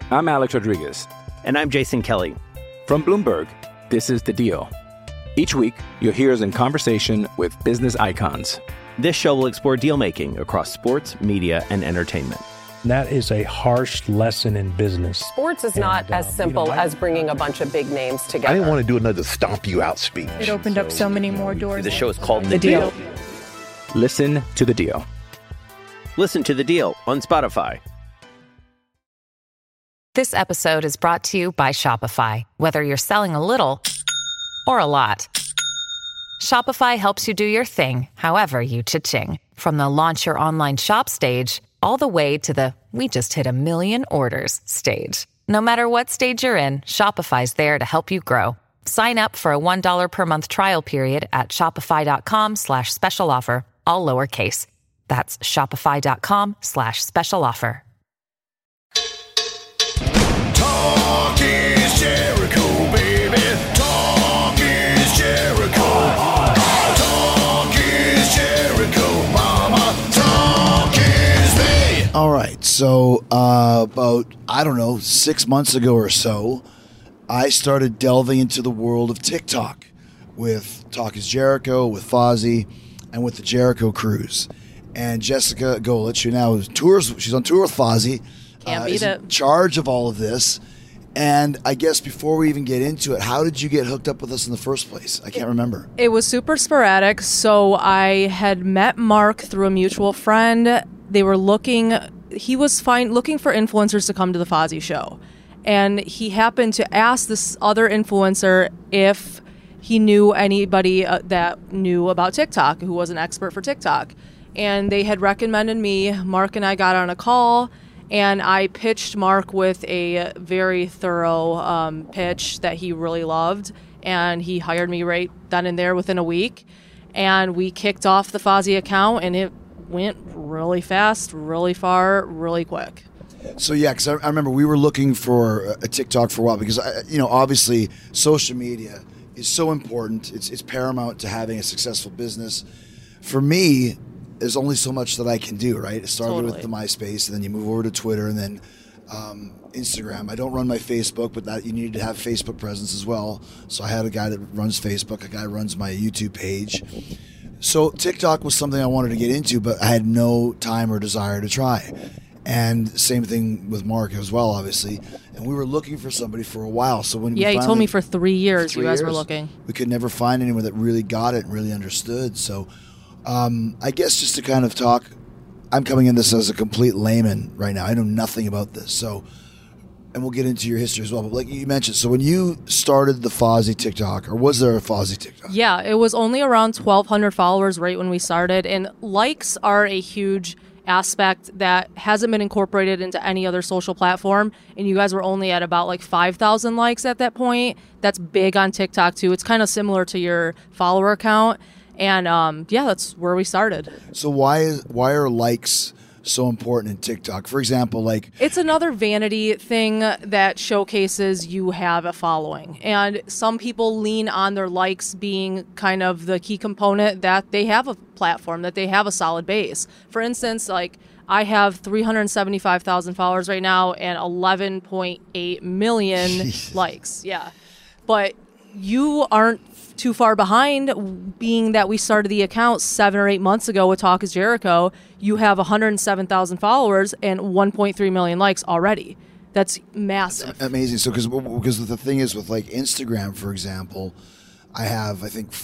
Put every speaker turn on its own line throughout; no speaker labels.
I'm Alex Rodriguez.
And I'm Jason Kelly.
From Bloomberg, this is The Deal. Each week, you'll hear us in conversation with business icons.
This show will explore deal-making across sports, media, and entertainment.
That is a harsh lesson in business.
Sports is not as simple as bringing a bunch of big names together.
I didn't want to do another stomp you out speech.
It opened up so many more doors.
The show is called The Deal.
Listen to The Deal.
Listen to The Deal on Spotify.
This episode is brought to you by Shopify. Whether you're selling a little or a lot, Shopify helps you do your thing, however you cha-ching. From the launch your online shop stage, all the way to the we just hit 1 million orders stage. No matter what stage you're in, Shopify's there to help you grow. Sign up for a $1 per month trial period at shopify.com/special offer, all lowercase. That's shopify.com/special offer.
Talk is Jericho, baby. Talk is Jericho. Talk is Jericho, mama. Talk is me.
All right, so about, 6 months ago or so, I started delving into the world of TikTok with Talk is Jericho, with Fozzy, and with the Jericho Cruise. And Jessica Golich, who now tours, she's on tour with Fozzy, is in charge of all of this. And I guess before we even get into it, how did you get hooked up with us in the first place? I can't remember.
It was super sporadic. So I had met Mark through a mutual friend. They were looking for influencers to come to the Fozzy show. And he happened to ask this other influencer if he knew anybody that knew about TikTok, who was an expert for TikTok. And they had recommended me. Mark and I got on a call, and I pitched Mark with a very thorough pitch that he really loved. And he hired me right then and there within a week. And we kicked off the Fozzy account, and it went really fast, really far, really quick.
So yeah, because I remember we were looking for a TikTok for a while because obviously social media is so important. It's paramount to having a successful business. For me, there's only so much that I can do. Right, it started with the MySpace, and then you move over to Twitter, and then Instagram. I don't run my Facebook, but that you need to have Facebook presence as well. So I had a guy that runs Facebook, a guy who runs my YouTube page. So TikTok was something I wanted to get into, but I had no time or desire to try. And same thing with Mark as well, obviously. And we were looking for somebody for a while. So when
he told me for 3 years you guys were looking.
We could never find anyone that really got it and really understood. So I guess just to kind of talk, I'm coming in this as a complete layman right now. I know nothing about this. So, and we'll get into your history as well. But like you mentioned, so when you started the Fozzy TikTok, or was there a Fozzy TikTok?
Yeah, it was only around 1,200 followers right when we started. And likes are a huge aspect that hasn't been incorporated into any other social platform, and you guys were only at about like 5,000 likes at that point. That's big on TikTok too. It's kind of similar to your follower count, and that's where we started.
So why are likes so important in TikTok? For example, like
it's another vanity thing that showcases you have a following, and some people lean on their likes being kind of the key component that they have a platform, that they have a solid base. For instance, like I have 375,000 followers right now and 11.8 million likes. Yeah, but you aren't too far behind, being that we started the account 7 or 8 months ago with Talk is Jericho. You have 107,000 followers and 1.3 million likes already. That's massive.
That's amazing. So because the thing is with like Instagram, for example, I have, I think,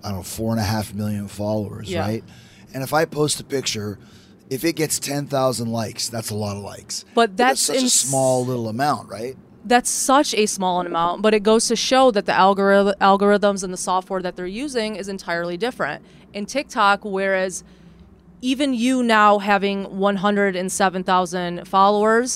4.5 million followers, right? And if I post a picture, if it gets 10,000 likes, that's a lot of likes.
But that's
such a small little amount, right?
That's such a small amount, but it goes to show that the algorithms and the software that they're using is entirely different. In TikTok, whereas even you now having 107,000 followers,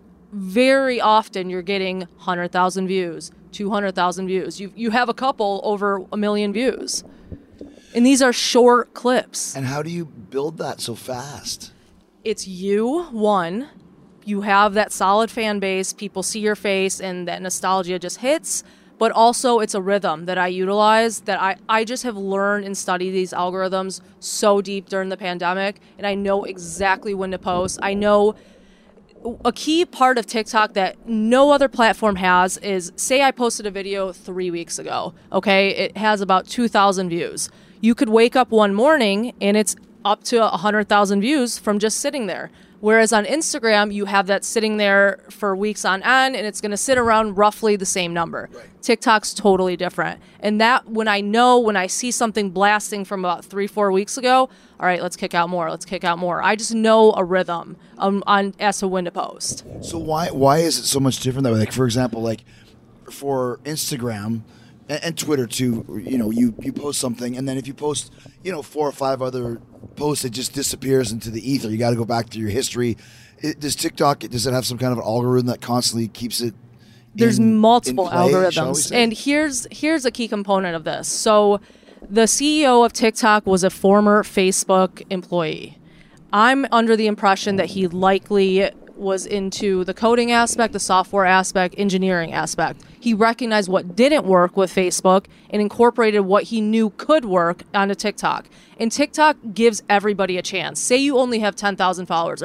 very often you're getting 100,000 views, 200,000 views. You have a couple over 1 million views. And these are short clips.
And how do you build that so fast?
It's one. You have that solid fan base, people see your face, and that nostalgia just hits. But also, it's a rhythm that I utilize that I just have learned and studied these algorithms so deep during the pandemic, and I know exactly when to post. I know a key part of TikTok that no other platform has is, say I posted a video 3 weeks ago, okay? It has about 2,000 views. You could wake up one morning and it's up to 100,000 views from just sitting there. Whereas on Instagram, you have that sitting there for weeks on end, and it's going to sit around roughly the same number. Right. TikTok's totally different. And that, when I see something blasting from about 3-4 weeks ago, all right, let's kick out more. I just know a rhythm on as to when to post.
So why is it so much different that way? Like, for example, like for Instagram and Twitter too, you post something, and then if you post, 4 or 5 other posts, it just disappears into the ether. You got to go back to your history. Does it have some kind of an algorithm that constantly keeps it?
There's multiple
play,
algorithms, and here's a key component of this. So, the CEO of TikTok was a former Facebook employee. I'm under the impression that he likely was into the coding aspect, the software aspect, engineering aspect. He recognized what didn't work with Facebook and incorporated what he knew could work onto TikTok. And TikTok gives everybody a chance. Say you only have 10,000 followers,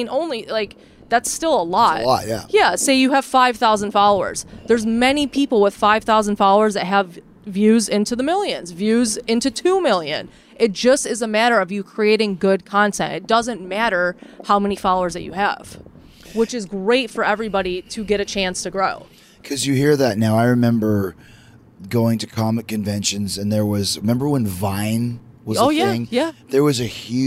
that's still a lot.
That's a lot, yeah.
Yeah, say you have 5,000 followers. There's many people with 5,000 followers that have views into the millions, views into 2 million. It just is a matter of you creating good content. It doesn't matter how many followers that you have, which is great for everybody to get a chance to grow.
Because you hear that now. I remember going to comic conventions, and remember when Vine was a thing?
Yeah.
There were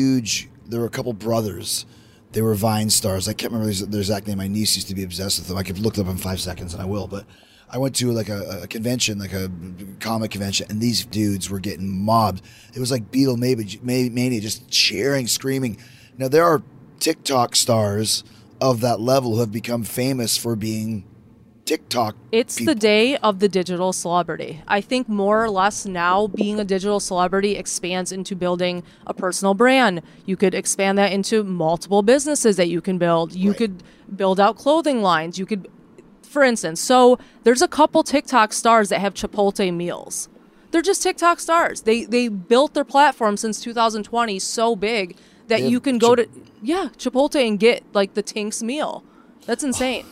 a couple brothers. They were Vine stars. I can't remember their exact name. My niece used to be obsessed with them. I could look them up in 5 seconds, and I will. But I went to like a convention, like a comic convention, and these dudes were getting mobbed. It was like Beatlemania, just cheering, screaming. Now, there are TikTok stars of that level who have become famous for being TikTok
It's
people.
The day of the digital celebrity. I think more or less now being a digital celebrity expands into building a personal brand. You could expand that into multiple businesses that you can build. You could build out clothing lines. You could, for instance, so there's a couple TikTok stars that have Chipotle meals. They're just TikTok stars. They built their platform since 2020 so big that you can go to Chipotle and get like the Tinks meal. That's insane.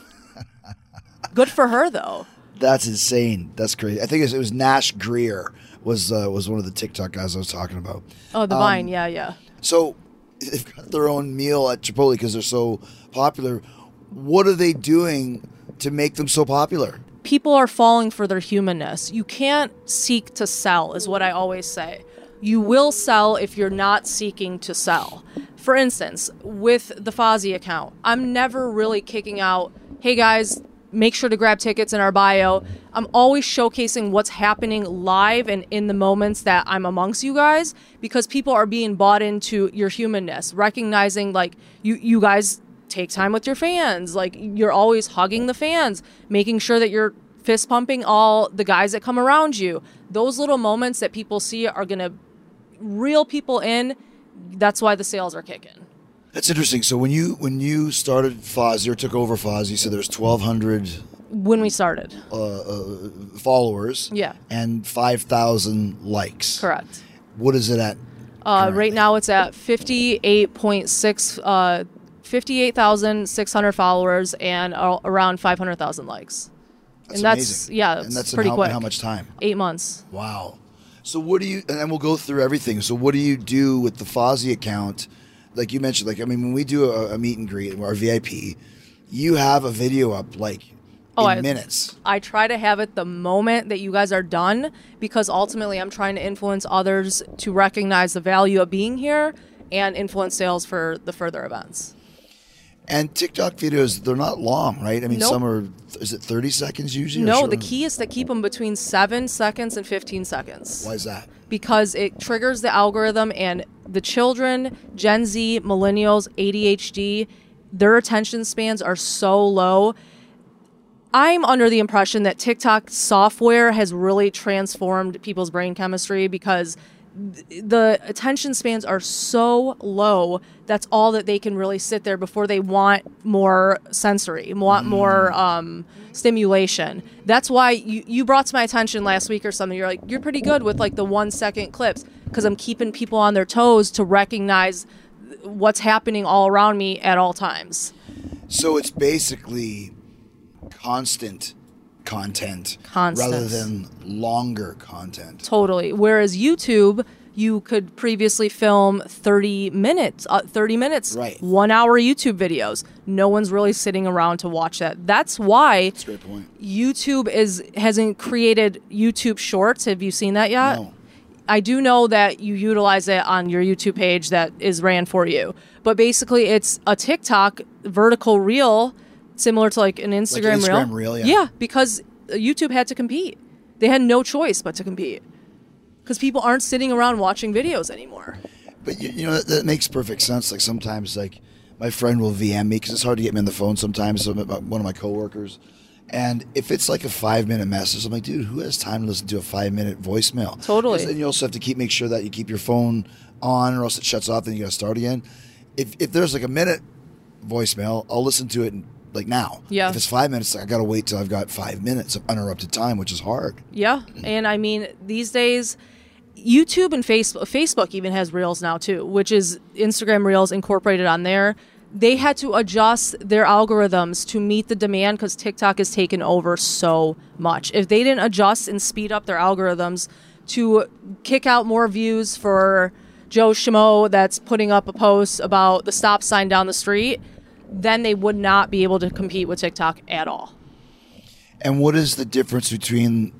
Good for her though.
That's insane. That's crazy. I think it was Nash Greer was one of the TikTok guys I was talking about.
Oh, the Vine, yeah.
So they've got their own meal at Chipotle because they're so popular. What are they doing to make them so popular?
People are falling for their humanness. You can't seek to sell, is what I always say. You will sell if you're not seeking to sell. For instance, with the Fozzie account, I'm never really kicking out, hey guys, make sure to grab tickets in our bio. I'm always showcasing what's happening live and in the moments that I'm amongst you guys, because people are being bought into your humanness, recognizing like you guys take time with your fans. Like you're always hugging the fans, making sure that you're fist pumping all the guys that come around you. Those little moments that people see are going to reel people in. That's why the sales are kicking.
That's interesting. So when you started Fozzie or took over Fozzie, so there's 1,200
when we started
followers,
yeah,
and 5,000 likes.
Correct.
What is it at?
Right now it's at 58,600 followers and around 500,000 likes.
That's amazing.
And that's pretty quick.
How much time?
8 months.
Wow. So what do you? And we'll go through everything. So what do you do with the Fozzie account? Like you mentioned, when we do a meet and greet, our VIP, you have a video up in minutes.
I try to have it the moment that you guys are done, because ultimately I'm trying to influence others to recognize the value of being here and influence sales for the further events.
And TikTok videos, they're not long, right? I mean,
Nope.
some are, is it 30 seconds usually?
No, the key is to keep them between 7 seconds and 15 seconds.
Why is that?
Because it triggers the algorithm, and the children, Gen Z, millennials, ADHD, their attention spans are so low. I'm under the impression that TikTok software has really transformed people's brain chemistry, because the attention spans are so low. That's all that they can really sit there before they want more sensory, want more stimulation. That's why you brought to my attention last week or something. You're like, you're pretty good with like the 1 second clips, because I'm keeping people on their toes to recognize what's happening all around me at all times.
So it's basically constant content
Constant.
rather than longer content.
Totally. Whereas YouTube, you could previously film 30 minutes,
Right.
1 hour YouTube videos. No one's really sitting around to watch that. That's why
That's a great point.
YouTube hasn't created YouTube Shorts. Have you seen that yet?
No.
I do know that you utilize it on your YouTube page that is ran for you. But basically, it's a TikTok vertical reel, similar to like an Instagram,
Instagram reel, yeah.
Yeah, because YouTube had to compete. They had no choice but to compete. Because people aren't sitting around watching videos anymore.
But you know that makes perfect sense. Like sometimes, like my friend will VM me because it's hard to get me on the phone sometimes. So one of my coworkers, and if it's like a 5-minute message, I'm like, dude, who has time to listen to a 5-minute voicemail?
Totally.
And you also have to make sure that you keep your phone on, or else it shuts off. Then you got to start again. If there's like a minute voicemail, I'll listen to it like now.
Yeah.
If it's 5 minutes, I got to wait till I've got 5 minutes of uninterrupted time, which is hard.
Yeah, and I mean, these days, YouTube and Facebook even has Reels now too, which is Instagram Reels incorporated on there. They had to adjust their algorithms to meet the demand because TikTok has taken over so much. If they didn't adjust and speed up their algorithms to kick out more views for Joe Schmo that's putting up a post about the stop sign down the street, then they would not be able to compete with TikTok at all.
And what is the difference between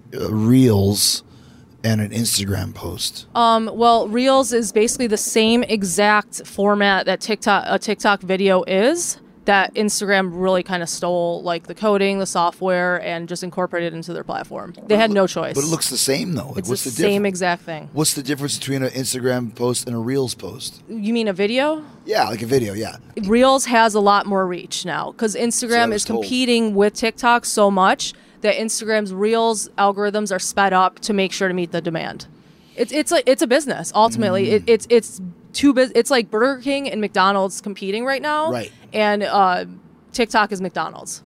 Reels and an Instagram post?
Well, Reels is basically the same exact format that a TikTok video is, that Instagram really kind of stole, like the coding, the software, and just incorporated into their platform. They had no choice.
But it looks the same, though. Like,
It's
what's
the
difference?
same exact thing.
What's the difference between an Instagram post and a Reels post?
You mean a video?
Yeah, like a video, yeah.
Reels has a lot more reach now because Instagram
was
is
told.
competing with TikTok so much that Instagram's Reels algorithms are sped up to make sure to meet the demand. It's a business ultimately. It's like Burger King and McDonald's competing right now.
Right.
And TikTok is McDonald's.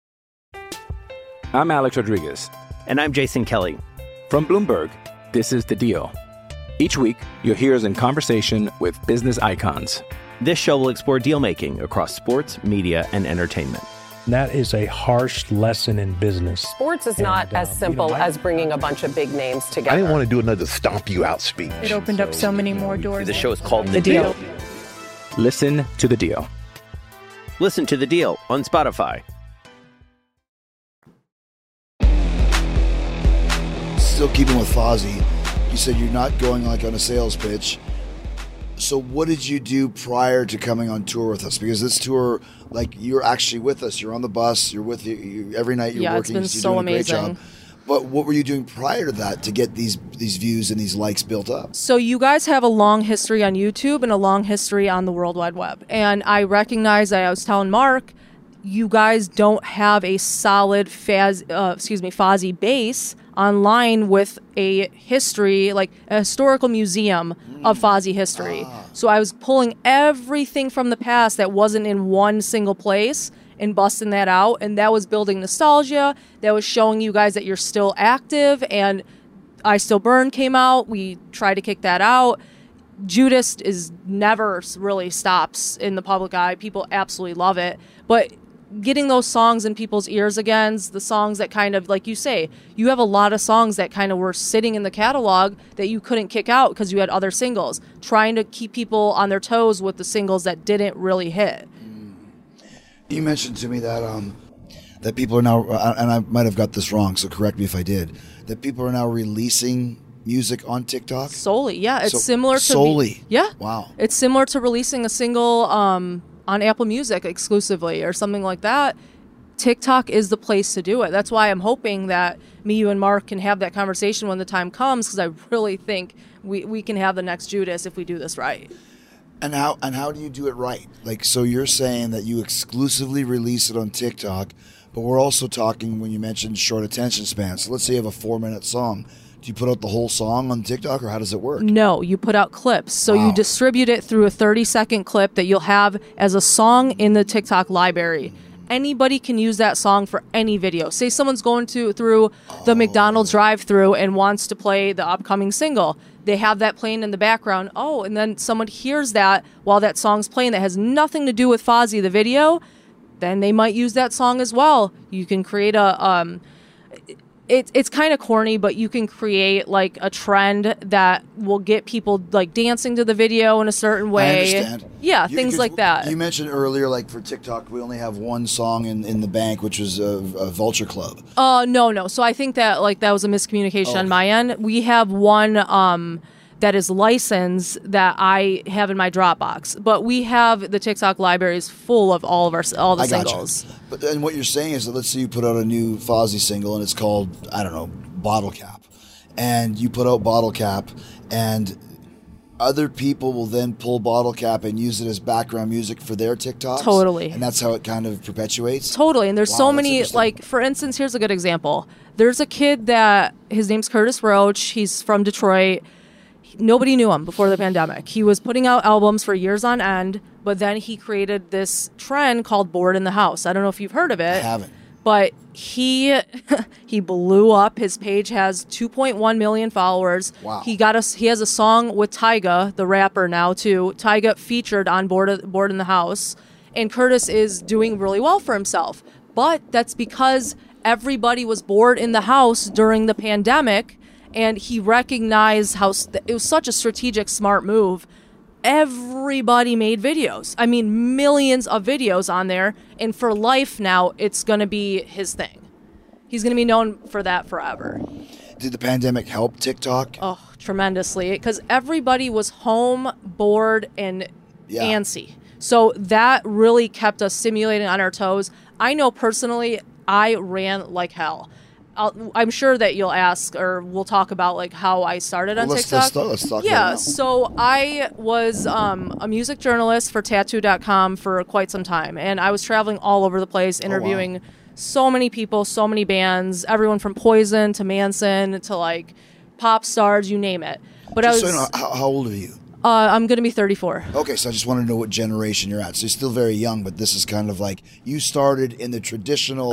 I'm Alex Rodriguez.
And I'm Jason Kelly.
From Bloomberg, this is The Deal. Each week, you'll hear us in conversation with business icons.
This show will explore deal making across sports, media, and entertainment.
That is a harsh lesson in business.
Sports is not as simple as bringing a bunch of big names together.
I didn't want to do another stomp you out speech.
It opened up so many more doors.
The show is called
The Deal.
Listen to The Deal.
Listen to The Deal on Spotify.
Still keeping with Fozzy, you said you're not going like on a sales pitch. So what did you do prior to coming on tour with us? Because this tour, like, you're actually with us. You're on the bus. You're with you every night. You're working.
It's been
you're
so
doing a great
amazing.
job. But what were you doing prior to that to get these views and these likes built up?
So you guys have a long history on YouTube and a long history on the World Wide Web. And I recognize that I was telling Mark, you guys don't have a solid Fozzy base online with a history, like a historical museum of Fozzy history. So I was pulling everything from the past that wasn't in one single place and busting that out. And that was building nostalgia. That was showing you guys that you're still active. And I Still Burn came out. We tried to kick that out. Judas is never really stops in the public eye. People absolutely love it. But getting those songs in people's ears again, the songs that kind of, like you say, you have a lot of songs that kind of were sitting in the catalog that you couldn't kick out because you had other singles. Trying to keep people on their toes with the singles that didn't really hit.
You mentioned to me that that people are now, and I might have got this wrong, so correct me if I did, that people are now releasing music on TikTok?
Solely, yeah. It's
So-
similar to...
solely?
Yeah.
Wow.
It's similar to releasing a single on Apple Music exclusively or something like that. TikTok is the place to do it. That's why I'm hoping that me, you, and Mark can have that conversation when the time comes, because I really think we can have the next Judas if we do this right.
And how do you do it right? Like, so you're saying that you exclusively release it on TikTok, but we're also talking when you mentioned short attention spans. So let's say you have a 4-minute song. Do you put out the whole song on TikTok, or how does it work?
No, you put out clips. So
Wow.
you distribute it through a 30-second clip that you'll have as a song in the TikTok library. Anybody can use that song for any video. Say someone's going through the McDonald's drive-thru and wants to play the upcoming single. They have that playing in the background. And then someone hears that while that song's playing that has nothing to do with Fozzy, the video. then they might use that song as well. You can create a it's kind of corny, but you can create like a trend that will get people like dancing to the video in a certain way.
I understand.
Yeah, things like that.
You mentioned earlier, like for TikTok, we only have one song in the bank, which was a Vulture Club.
No. So I think that like that was a miscommunication on my end. We have one that is licensed that I have in my Dropbox, but we have the TikTok libraries full of all the singles.
Gotcha. But then what you're saying is that let's say you put out a new Fozzy single and it's called, I don't know, Bottle Cap, and you put out Bottle Cap, and other people will then pull Bottle Cap and use it as background music for their TikToks.
Totally.
And that's how it kind of perpetuates.
Totally. And there's so many, like, for instance, here's a good example. There's a kid that his name's Curtis Roach. He's from Detroit. Nobody knew him before the pandemic. He was putting out albums for years on end, but then he created this trend called Bored in the House. I don't know if you've heard of it.
I haven't.
But he blew up. His page has 2.1 million followers.
Wow.
He has a song with Tyga, the rapper now too. Tyga featured on Bored in the House, and Curtis is doing really well for himself. But that's because everybody was bored in the house during the pandemic, and he recognized how it was such a strategic, smart move. Everybody made videos. I mean, millions of videos on there. And for life now, it's going to be his thing. He's going to be known for that forever.
Did the pandemic help TikTok?
Oh, tremendously. Because everybody was home, bored, and antsy. So that really kept us stimulating on our toes. I know personally, I ran like hell. I'm sure that you'll ask, or we'll talk about like how I started on TikTok.
Let's talk.
Yeah, so I was a music journalist for Tattoo.com for quite some time, and I was traveling all over the place, interviewing so many people, so many bands, everyone from Poison to Manson to like pop stars, you name it. But
Just so you know, how old are you?
I'm going to be 34.
Okay, so I just want to know what generation you're at. So you're still very young, but this is kind of like you started in the traditional,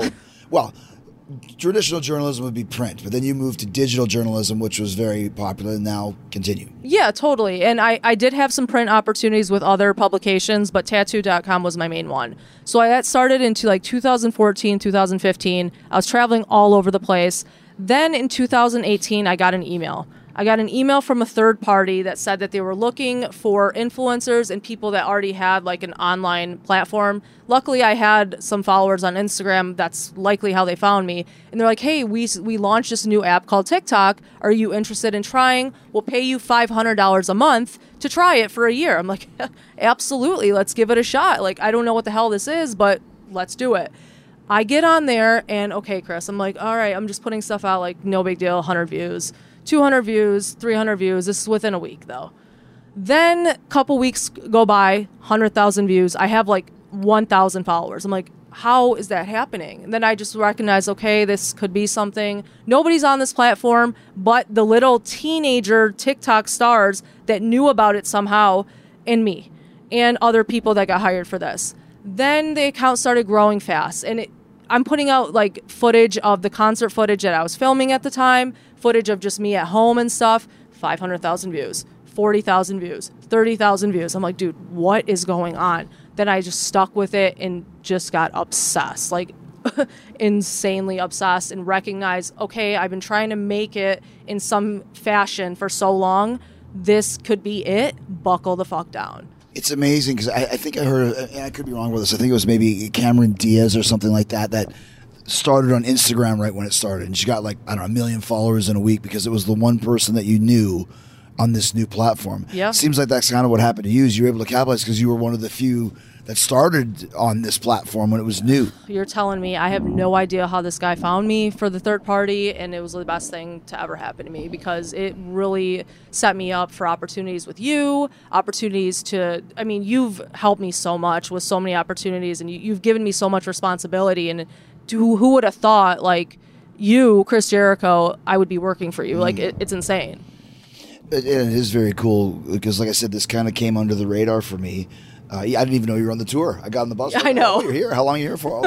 traditional journalism would be print, but then you moved to digital journalism, which was very popular, and now continue. Yeah,
totally. And I did have some print opportunities with other publications, but Tattoo.com was my main one. So I got started into like 2014, 2015. I was traveling all over the place. Then in 2018, I got an email. I got an email from a third party that said that they were looking for influencers and people that already had like an online platform. Luckily, I had some followers on Instagram. That's likely how they found me. And they're like, hey, we launched this new app called TikTok. Are you interested in trying? We'll pay you $500 a month to try it for a year. I'm like, absolutely. Let's give it a shot. Like, I don't know what the hell this is, but let's do it. I get on there and, okay, Chris, I'm like, all right, I'm just putting stuff out, like, no big deal, 100 views. 200 views, 300 views. This is within a week, though. Then a couple weeks go by, 100,000 views. I have like 1,000 followers. I'm like, how is that happening? And then I just recognize, okay, this could be something. Nobody's on this platform but the little teenager TikTok stars that knew about it somehow, and me, and other people that got hired for this. Then the account started growing fast, and I'm putting out like footage of the concert footage that I was filming at the time, footage of just me at home and stuff. 500,000 views, 40,000 views, 30,000 views. I'm like, dude, what is going on? Then I just stuck with it and just got obsessed, like insanely obsessed, and recognized, okay, I've been trying to make it in some fashion for so long. This could be it. Buckle the fuck down.
It's amazing because I think I heard, and I could be wrong with this, I think it was maybe Cameron Diaz or something like that started on Instagram right when it started. And she got like, I don't know, 1 million followers in a week because it was the one person that you knew on this new platform.
Yeah.
Seems like that's kind of what happened to you. Is you were able to capitalize because you were one of the few that started on this platform when it was new.
You're telling me I have no idea how this guy found me for the third party, and it was the best thing to ever happen to me because it really set me up for opportunities with you, opportunities to, I mean, you've helped me so much with so many opportunities, and you've given me so much responsibility, and who would have thought, like, you, Chris Jericho, I would be working for you. Like, it's insane.
It is very cool because, like I said, this kind of came under the radar for me. I didn't even know you were on the tour. I got on the bus.
I know.
Oh, you're here. How long are you here for?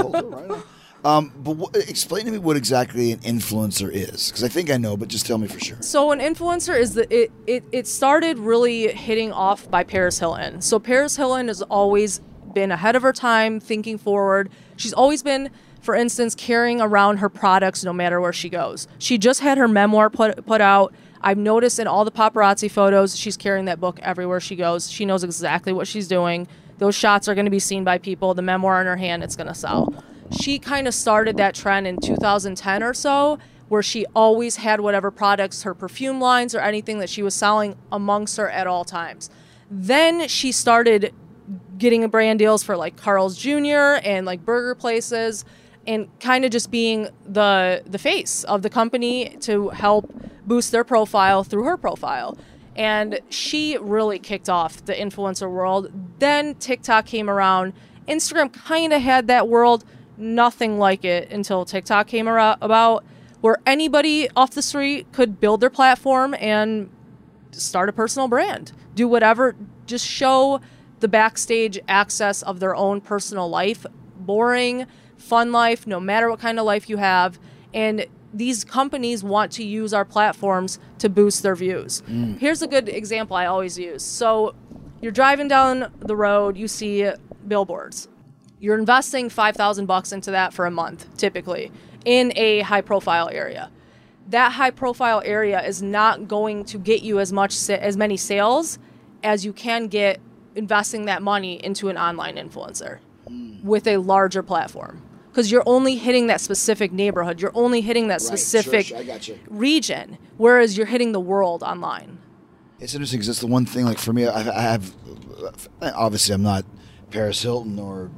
But explain to me what exactly an influencer is, because I think I know, but just tell me for sure.
So an influencer is it started really hitting off by Paris Hilton. So Paris Hilton has always been ahead of her time, thinking forward. She's always been, for instance, carrying around her products no matter where she goes. She just had her memoir put out. I've noticed in all the paparazzi photos, she's carrying that book everywhere she goes. She knows exactly what she's doing. Those shots are going to be seen by people. The memoir in her hand, it's going to sell. She kind of started that trend in 2010 or so, where she always had whatever products, her perfume lines or anything that she was selling amongst her at all times. Then she started getting brand deals for like Carl's Jr. and like burger places, and kind of just being the face of the company to help boost their profile through her profile. And she really kicked off the influencer world. Then TikTok came around. Instagram kind of had that world, nothing like it until TikTok came about, where anybody off the street could build their platform and start a personal brand, do whatever, just show the backstage access of their own personal life, boring, fun life, no matter what kind of life you have. And these companies want to use our platforms to boost their views. Here's a good example I always use. So you're driving down the road, you see billboards. You're investing $5,000 into that for a month, typically, in a high-profile area. That high-profile area is not going to get you as many sales as you can get investing that money into an online influencer with a larger platform. Because you're only hitting that specific neighborhood. You're only hitting that specific region, whereas you're hitting the world online.
It's interesting because that's the one thing, like for me, I have, obviously I'm not Paris Hilton or,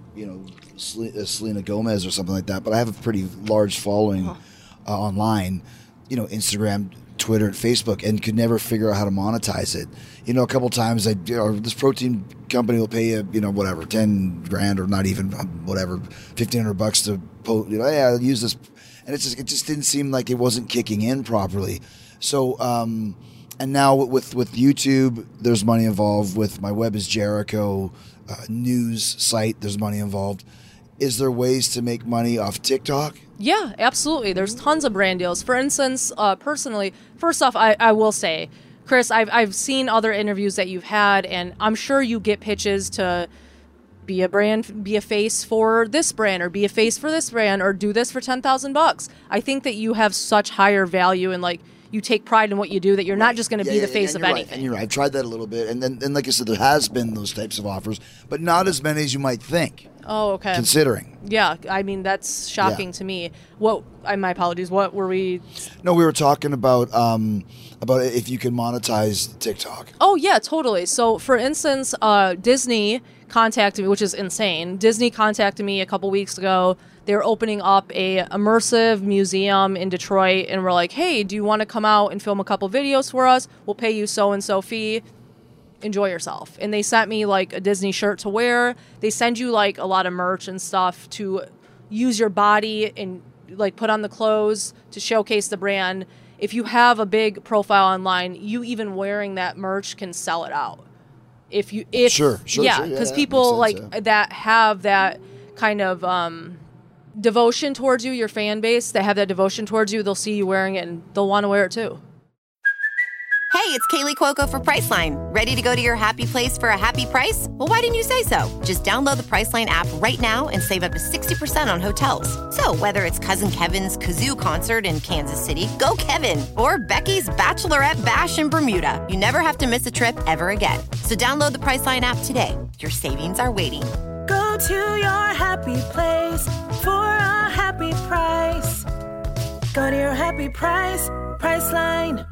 Selena Gomez or something like that, but I have a pretty large following online, Instagram, Twitter, and Facebook, and could never figure out how to monetize it. A couple times this protein company will pay you, whatever, 10 grand or not even whatever, $1,500 to post, hey, I'll use this. And it just didn't seem like it wasn't kicking in properly. So, and now with YouTube, there's money involved. With My Web is Jericho news site, there's money involved. Is there ways to make money off TikTok?
Yeah, absolutely. There's tons of brand deals. For instance, personally, first off, I will say, Chris, I've seen other interviews that you've had, and I'm sure you get pitches to be a brand, be a face for this brand, or be a face for this brand, or do this for $10,000. I think that you have such higher value and you take pride in what you do that you're not just going to be the face of anything.
And you're right. I've tried that a little bit, and then like I said, there has been those types of offers, but not as many as you might think.
Oh, okay.
Considering.
Yeah, I mean, that's shocking to me. My apologies, what were we?
No, we were talking about if you can monetize TikTok.
Oh, yeah, totally. So, for instance, Disney contacted me, which is insane. Disney contacted me a couple weeks ago. They were opening up a immersive museum in Detroit, and we're like, hey, do you want to come out and film a couple videos for us? We'll pay you so-and-so fee. Enjoy yourself. And they sent me a Disney shirt to wear. They send you a lot of merch and stuff to use your body and put on the clothes to showcase the brand. If you have a big profile online, you even wearing that merch can sell it out. Sure, because people that have that kind of devotion towards you, your fan base that have that devotion towards you, they'll see you wearing it and they'll want to wear it too.
Hey, it's Kaylee Cuoco for Priceline. Ready to go to your happy place for a happy price? Well, why didn't you say so? Just download the Priceline app right now and save up to 60% on hotels. So whether it's Cousin Kevin's Kazoo Concert in Kansas City, go Kevin, or Becky's Bachelorette Bash in Bermuda, you never have to miss a trip ever again. So download the Priceline app today. Your savings are waiting.
Go to your happy place for a happy price. Go to your happy price, Priceline.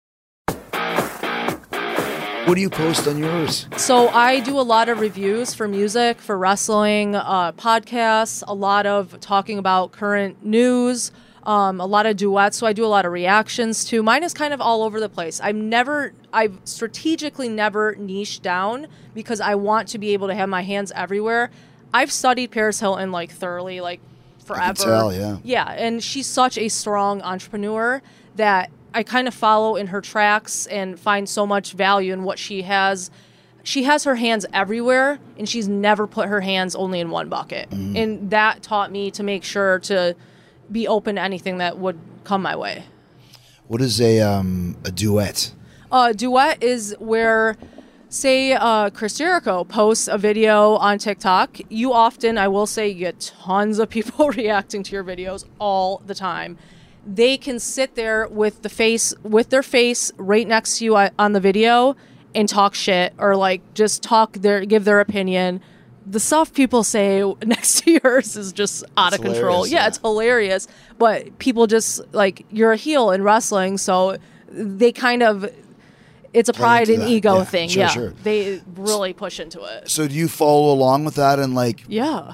What do you post on yours?
So I do a lot of reviews for music, for wrestling, podcasts, a lot of talking about current news, a lot of duets. So I do a lot of reactions too. Mine is kind of all over the place. I've strategically never niched down because I want to be able to have my hands everywhere. I've studied Paris Hilton thoroughly, forever.
I can tell, yeah.
Yeah, and she's such a strong entrepreneur that I kind of follow in her tracks and find so much value in what she has. She has her hands everywhere, and she's never put her hands only in one bucket. Mm-hmm. And that taught me to make sure to be open to anything that would come my way.
What is a duet?
A duet is where say Chris Jericho posts a video on TikTok, you often, I will say, get tons of people reacting to your videos all the time. They can sit there with their face right next to you on the video and talk shit or like just give their opinion. The stuff people say next to yours is just out of control. Yeah, it's hilarious. But people just like, you're a heel in wrestling, so they kind of, it's a pride and ego thing. Sure. They really push into it.
So do you follow along with that and like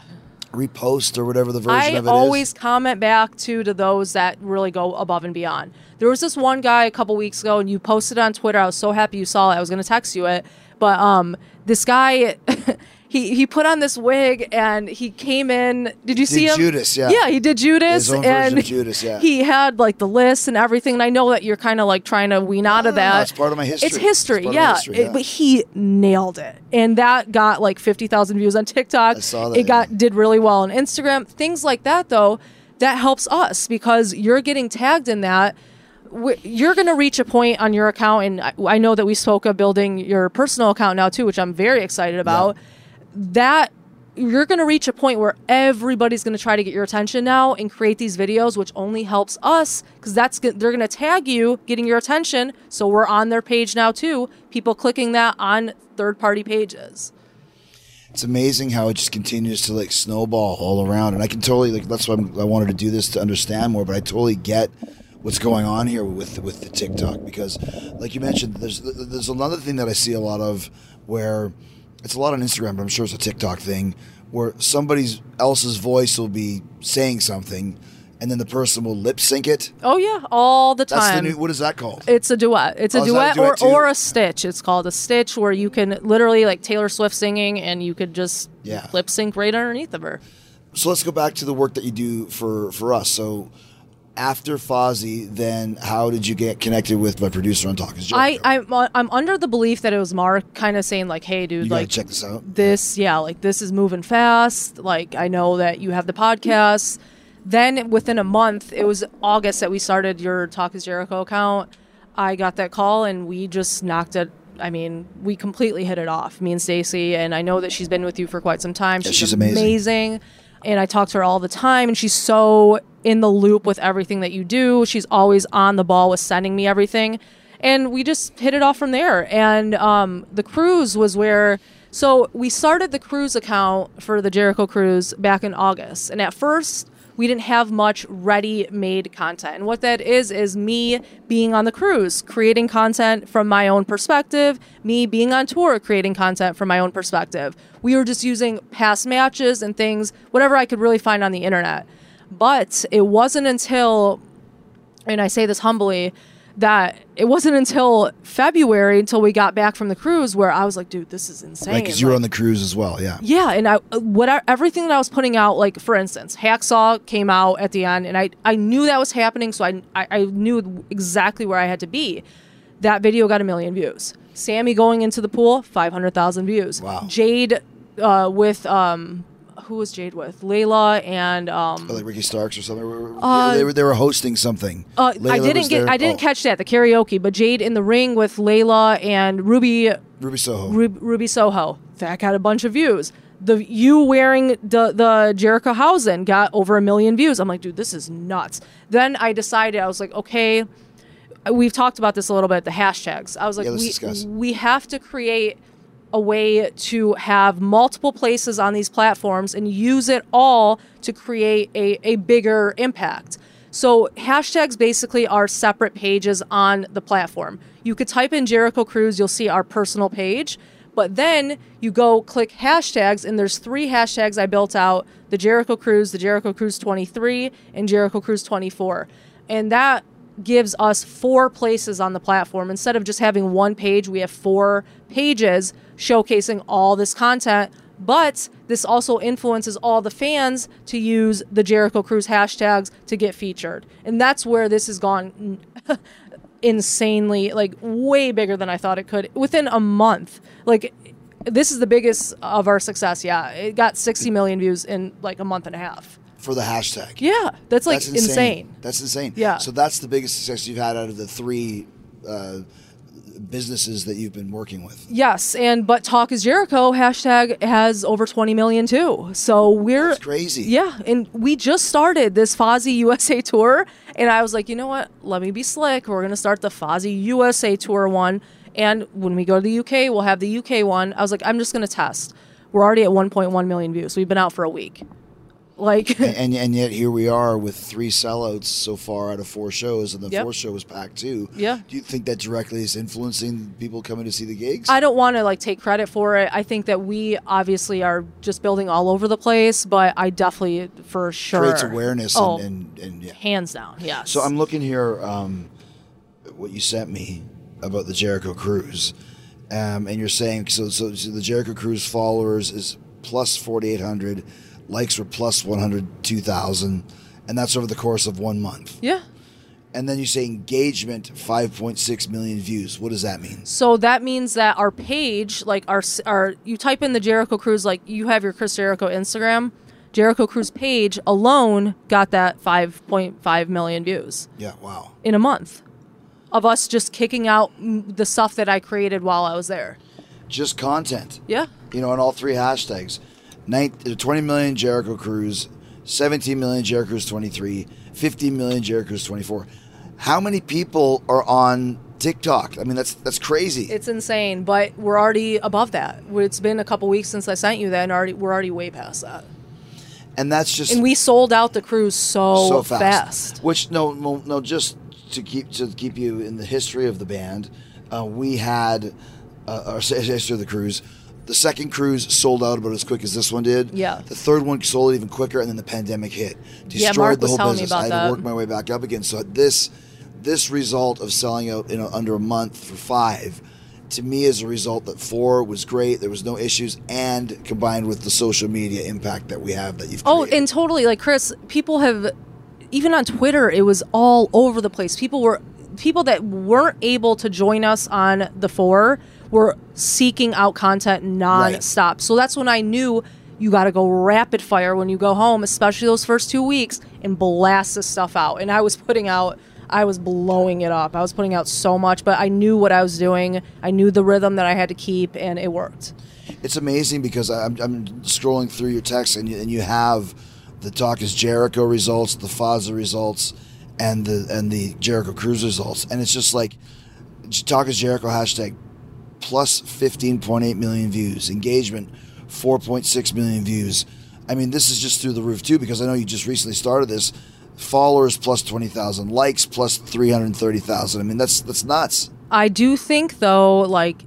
repost or whatever the version of it is?
I always comment back to those that really go above and beyond. There was this one guy a couple weeks ago, and you posted on Twitter. I was so happy you saw it. I was going to text you it. But this guy... He put on this wig and he came in. Did you see him?
Judas, yeah.
Yeah, he did Judas.
His own version of Judas, yeah.
He had like the list and everything. And I know that you're kind of like trying to wean out of that.
It's part of my history.
It's history, yeah. But he nailed it. And that got like 50,000 views on TikTok.
I saw that.
Did really well on Instagram. Things like that, though, that helps us because you're getting tagged in that. You're going to reach a point on your account. And I know that we spoke of building your personal account now, too, which I'm very excited about. Yeah. That you're going to reach a point where everybody's going to try to get your attention now and create these videos, which only helps us because they're going to tag you getting your attention. So we're on their page now too. People clicking that on third-party pages.
It's amazing how it just continues to like snowball all around. And I can totally like, that's why I wanted to do this to understand more, but I totally get what's going on here with the TikTok because like you mentioned, there's another thing that I see a lot of where it's a lot on Instagram, but I'm sure it's a TikTok thing where somebody else's voice will be saying something and then the person will lip sync it.
Oh, yeah, all the time.
That's the new, what is that called?
It's a duet. It's a duet or a stitch. It's called a stitch where you can literally like Taylor Swift singing and you could just lip sync right underneath of her.
So let's go back to the work that you do for us. So after Fozzy, then how did you get connected with my producer on Talk Is Jericho?
I'm under the belief that it was Mark kind of saying like, hey, dude,
you
like
check this out.
This is moving fast. Like I know that you have the podcast. Then within a month, it was August that we started your Talk Is Jericho account. I got that call and we just knocked it. I mean, we completely hit it off, me and Stacy. And I know that she's been with you for quite some time.
She's amazing.
And I talk to her all the time, and she's so in the loop with everything that you do. She's always on the ball with sending me everything. And we just hit it off from there. And the cruise was where... So we started the cruise account for the Jericho Cruise back in August. And at first, we didn't have much ready-made content. And what that is me being on the cruise, creating content from my own perspective, me being on tour, creating content from my own perspective. We were just using past matches and things, whatever I could really find on the internet. But it wasn't until, and I say this humbly, that it wasn't until February until we got back from the cruise where I was like, dude, this is insane.
Right, because you were on the cruise as well, yeah.
Yeah, and everything that I was putting out, like for instance, Hacksaw came out at the end, and I knew that was happening, so I knew exactly where I had to be. That video got 1 million views. Sammy going into the pool, 500,000 views.
Wow.
Jade with who was Jade with? Layla and
like Ricky Starks or something. They were hosting something.
I didn't catch that, the karaoke, but Jade in the ring with Layla and Ruby
Soho.
Ruby Soho. That got a bunch of views. You wearing the Jericho Housen got over 1 million views. I'm like, dude, this is nuts. Then I decided, I was like, okay, we've talked about this a little bit, the hashtags. I was like, we have to create a way to have multiple places on these platforms and use it all to create a bigger impact. So hashtags basically are separate pages on the platform. You could type in Jericho Cruise, you'll see our personal page, but then you go click hashtags, and there's 3 hashtags I built out: the Jericho Cruise 23, and Jericho Cruise 24. And that gives us 4 places on the platform. Instead of just having one page, we have 4 pages showcasing all this content. But this also influences all the fans to use the Jericho Cruise hashtags to get featured. And that's where this has gone insanely, like way bigger than I thought it could. Within a month, like this is the biggest of our success. Yeah, it got 60 million views in like a month and a half.
For the hashtag.
Yeah, that's insane.
That's insane.
Yeah.
So that's the biggest success you've had out of the 3 businesses that you've been working with.
Yes, but Talk is Jericho hashtag has over 20 million too. So
That's crazy.
Yeah, and we just started this Fozzy USA tour, and I was like, you know what? Let me be slick. We're gonna start the Fozzy USA tour one, and when we go to the UK, we'll have the UK one. I was like, I'm just gonna test. We're already at 1.1 million views. We've been out for a week.
And yet here we are with 3 sellouts so far out of 4 shows, and the 4th show was packed too.
Yeah.
Do you think that directly is influencing people coming to see the gigs?
I don't want to take credit for it. I think that we obviously are just building all over the place, but I definitely for sure
creates awareness and yeah.
Hands down, yes.
So I'm looking here, what you sent me about the Jericho Cruise, and you're saying so the Jericho Cruise followers is plus 4,800. Likes were plus 102,000, and that's over the course of 1 month.
Yeah.
And then you say engagement, 5.6 million views. What does that mean?
So that means that our page, our you type in the Jericho Cruise, you have your Chris Jericho Instagram, Jericho Cruise page alone got that 5.5 million views.
Yeah, wow.
In a month of us just kicking out the stuff that I created while I was there.
Just content.
Yeah.
On all 3 hashtags. 20 million Jericho Cruise, 17 million Jericho Cruise 23, 15 million Jericho Cruise 24. How many people are on TikTok? I mean, that's crazy.
It's insane, but we're already above that. It's been a couple weeks since I sent you that, and we're already way past that.
And that's just...
And we sold out the cruise so fast.
Which, no, just to keep you in the history of the band, we had our history of the cruise. The second cruise sold out about as quick as this one did.
Yeah.
The third one sold even quicker, and then the pandemic hit. Destroyed
Mark
the
was
whole
telling
business.
me about
I had
that.
to work my way back up again. So this result of selling out under a month for 5, to me is a result that 4 was great. There was no issues, and combined with the social media impact that we have that you've created.
Oh, and totally, Chris, people have, even on Twitter, it was all over the place. People that weren't able to join us on the 4 were seeking out content nonstop. Right. So that's when I knew you got to go rapid fire when you go home, especially those first 2 weeks, and blast this stuff out. And I was blowing it up. I was putting out so much, but I knew what I was doing. I knew the rhythm that I had to keep, and it worked.
It's amazing because I'm scrolling through your text, and you have the Talk is Jericho results, the Fozzy results, and the Jericho Cruise results. And it's just like, Talk is Jericho hashtag plus 15.8 million views. Engagement, 4.6 million views. I mean, this is just through the roof, too, because I know you just recently started this. Followers, plus 20,000. Likes, plus 330,000. I mean, that's nuts.
I do think, though,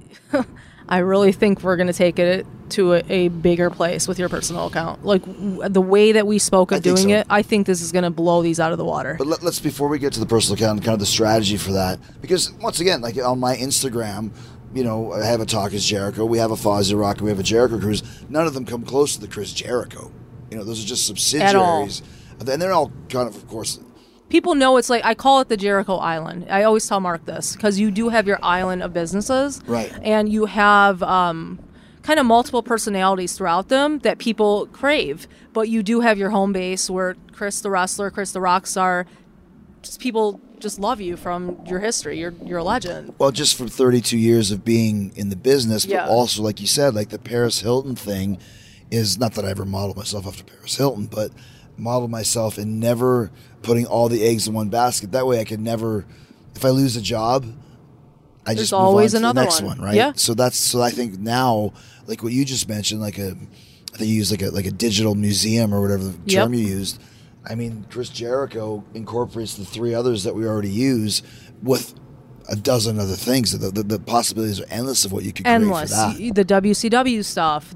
I really think we're going to take it to a bigger place with your personal account. The way that we spoke of doing it, I think this is going to blow these out of the water.
But let's, before we get to the personal account, kind of the strategy for that, because, once again, on my Instagram, I have a Talk is Jericho, we have a Fozzy Rock, we have a Jericho Cruise. None of them come close to the Chris Jericho. Those are just subsidiaries. And they're all kind of course.
People know it's I call it the Jericho Island. I always tell Mark this, because you do have your island of businesses.
Right.
And you have kind of multiple personalities throughout them that people crave. But you do have your home base where Chris the wrestler, Chris the rock star, people just love you from your history. You're a legend.
Well, just from 32 years of being in the business, but also, like you said, the Paris Hilton thing is, not that I ever modeled myself after Paris Hilton, but model myself in never putting all the eggs in one basket. That way I could never, if I lose a job,
There's just always move on to
the next
one,
right?
Yeah.
So I think now, like what you just mentioned, I think you used like a digital museum or whatever the term you used. I mean, Chris Jericho incorporates the 3 others that we already use with a dozen other things. The possibilities are endless of what you could create for that.
The WCW stuff.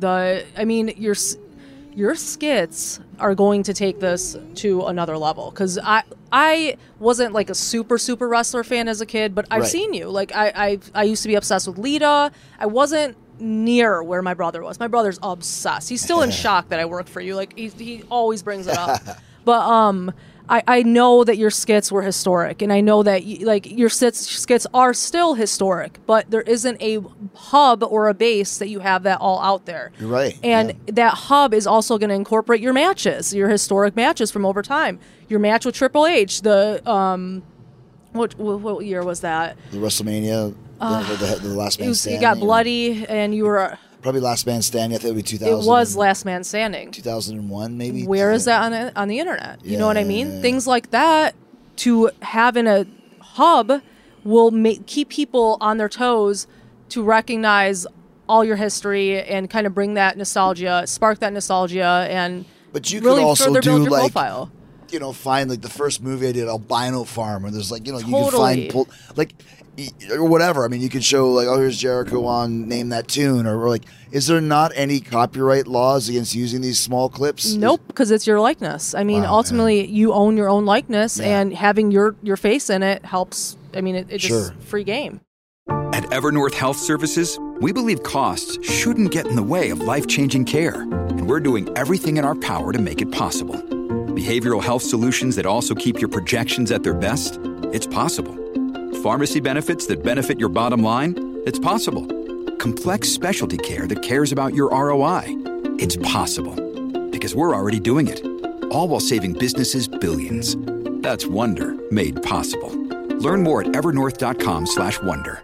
Your skits are going to take this to another level, because I wasn't a super wrestler fan as a kid, but I've seen you. I used to be obsessed with Lita. I wasn't near where my brother was. My brother's obsessed. He's still in shock that I work for you. He always brings it up. But I know that your skits were historic, and I know that your skits are still historic, but there isn't a hub or a base that you have that all out there.
You're right.
And that hub is also going to incorporate your matches, your historic matches from over time. Your match with Triple H, what year was that?
The WrestleMania. The Last Man Standing.
You got bloody, and you were
probably Last Man Standing. I think it would be 2000.
It was Last Man Standing.
2001, maybe.
Where is that on the internet? You know what I mean?
Yeah.
Things like that to have in a hub will keep people on their toes to recognize all your history and kind of bring that nostalgia, spark that nostalgia, and
but you
really
could also
further build
do
your
like,
profile.
Find like the first movie I did, Albino Farm, where there's like, you
Totally.
can find or whatever. I mean, you can show like, oh, here's Jericho on Name That Tune, or like, is there not any copyright laws against using these small clips?
Nope, because it's your likeness. I mean, ultimately, you own your own likeness, and having your face in it helps. I mean, it's just free game.
At Evernorth Health Services, we believe costs shouldn't get in the way of life-changing care, and we're doing everything in our power to make it possible. Behavioral health solutions that also keep your projections at their best? It's possible. Pharmacy benefits that benefit your bottom line? It's possible. Complex specialty care that cares about your ROI? It's possible. Because we're already doing it. All while saving businesses billions. That's Wonder made possible. Learn more at evernorth.com/wonder.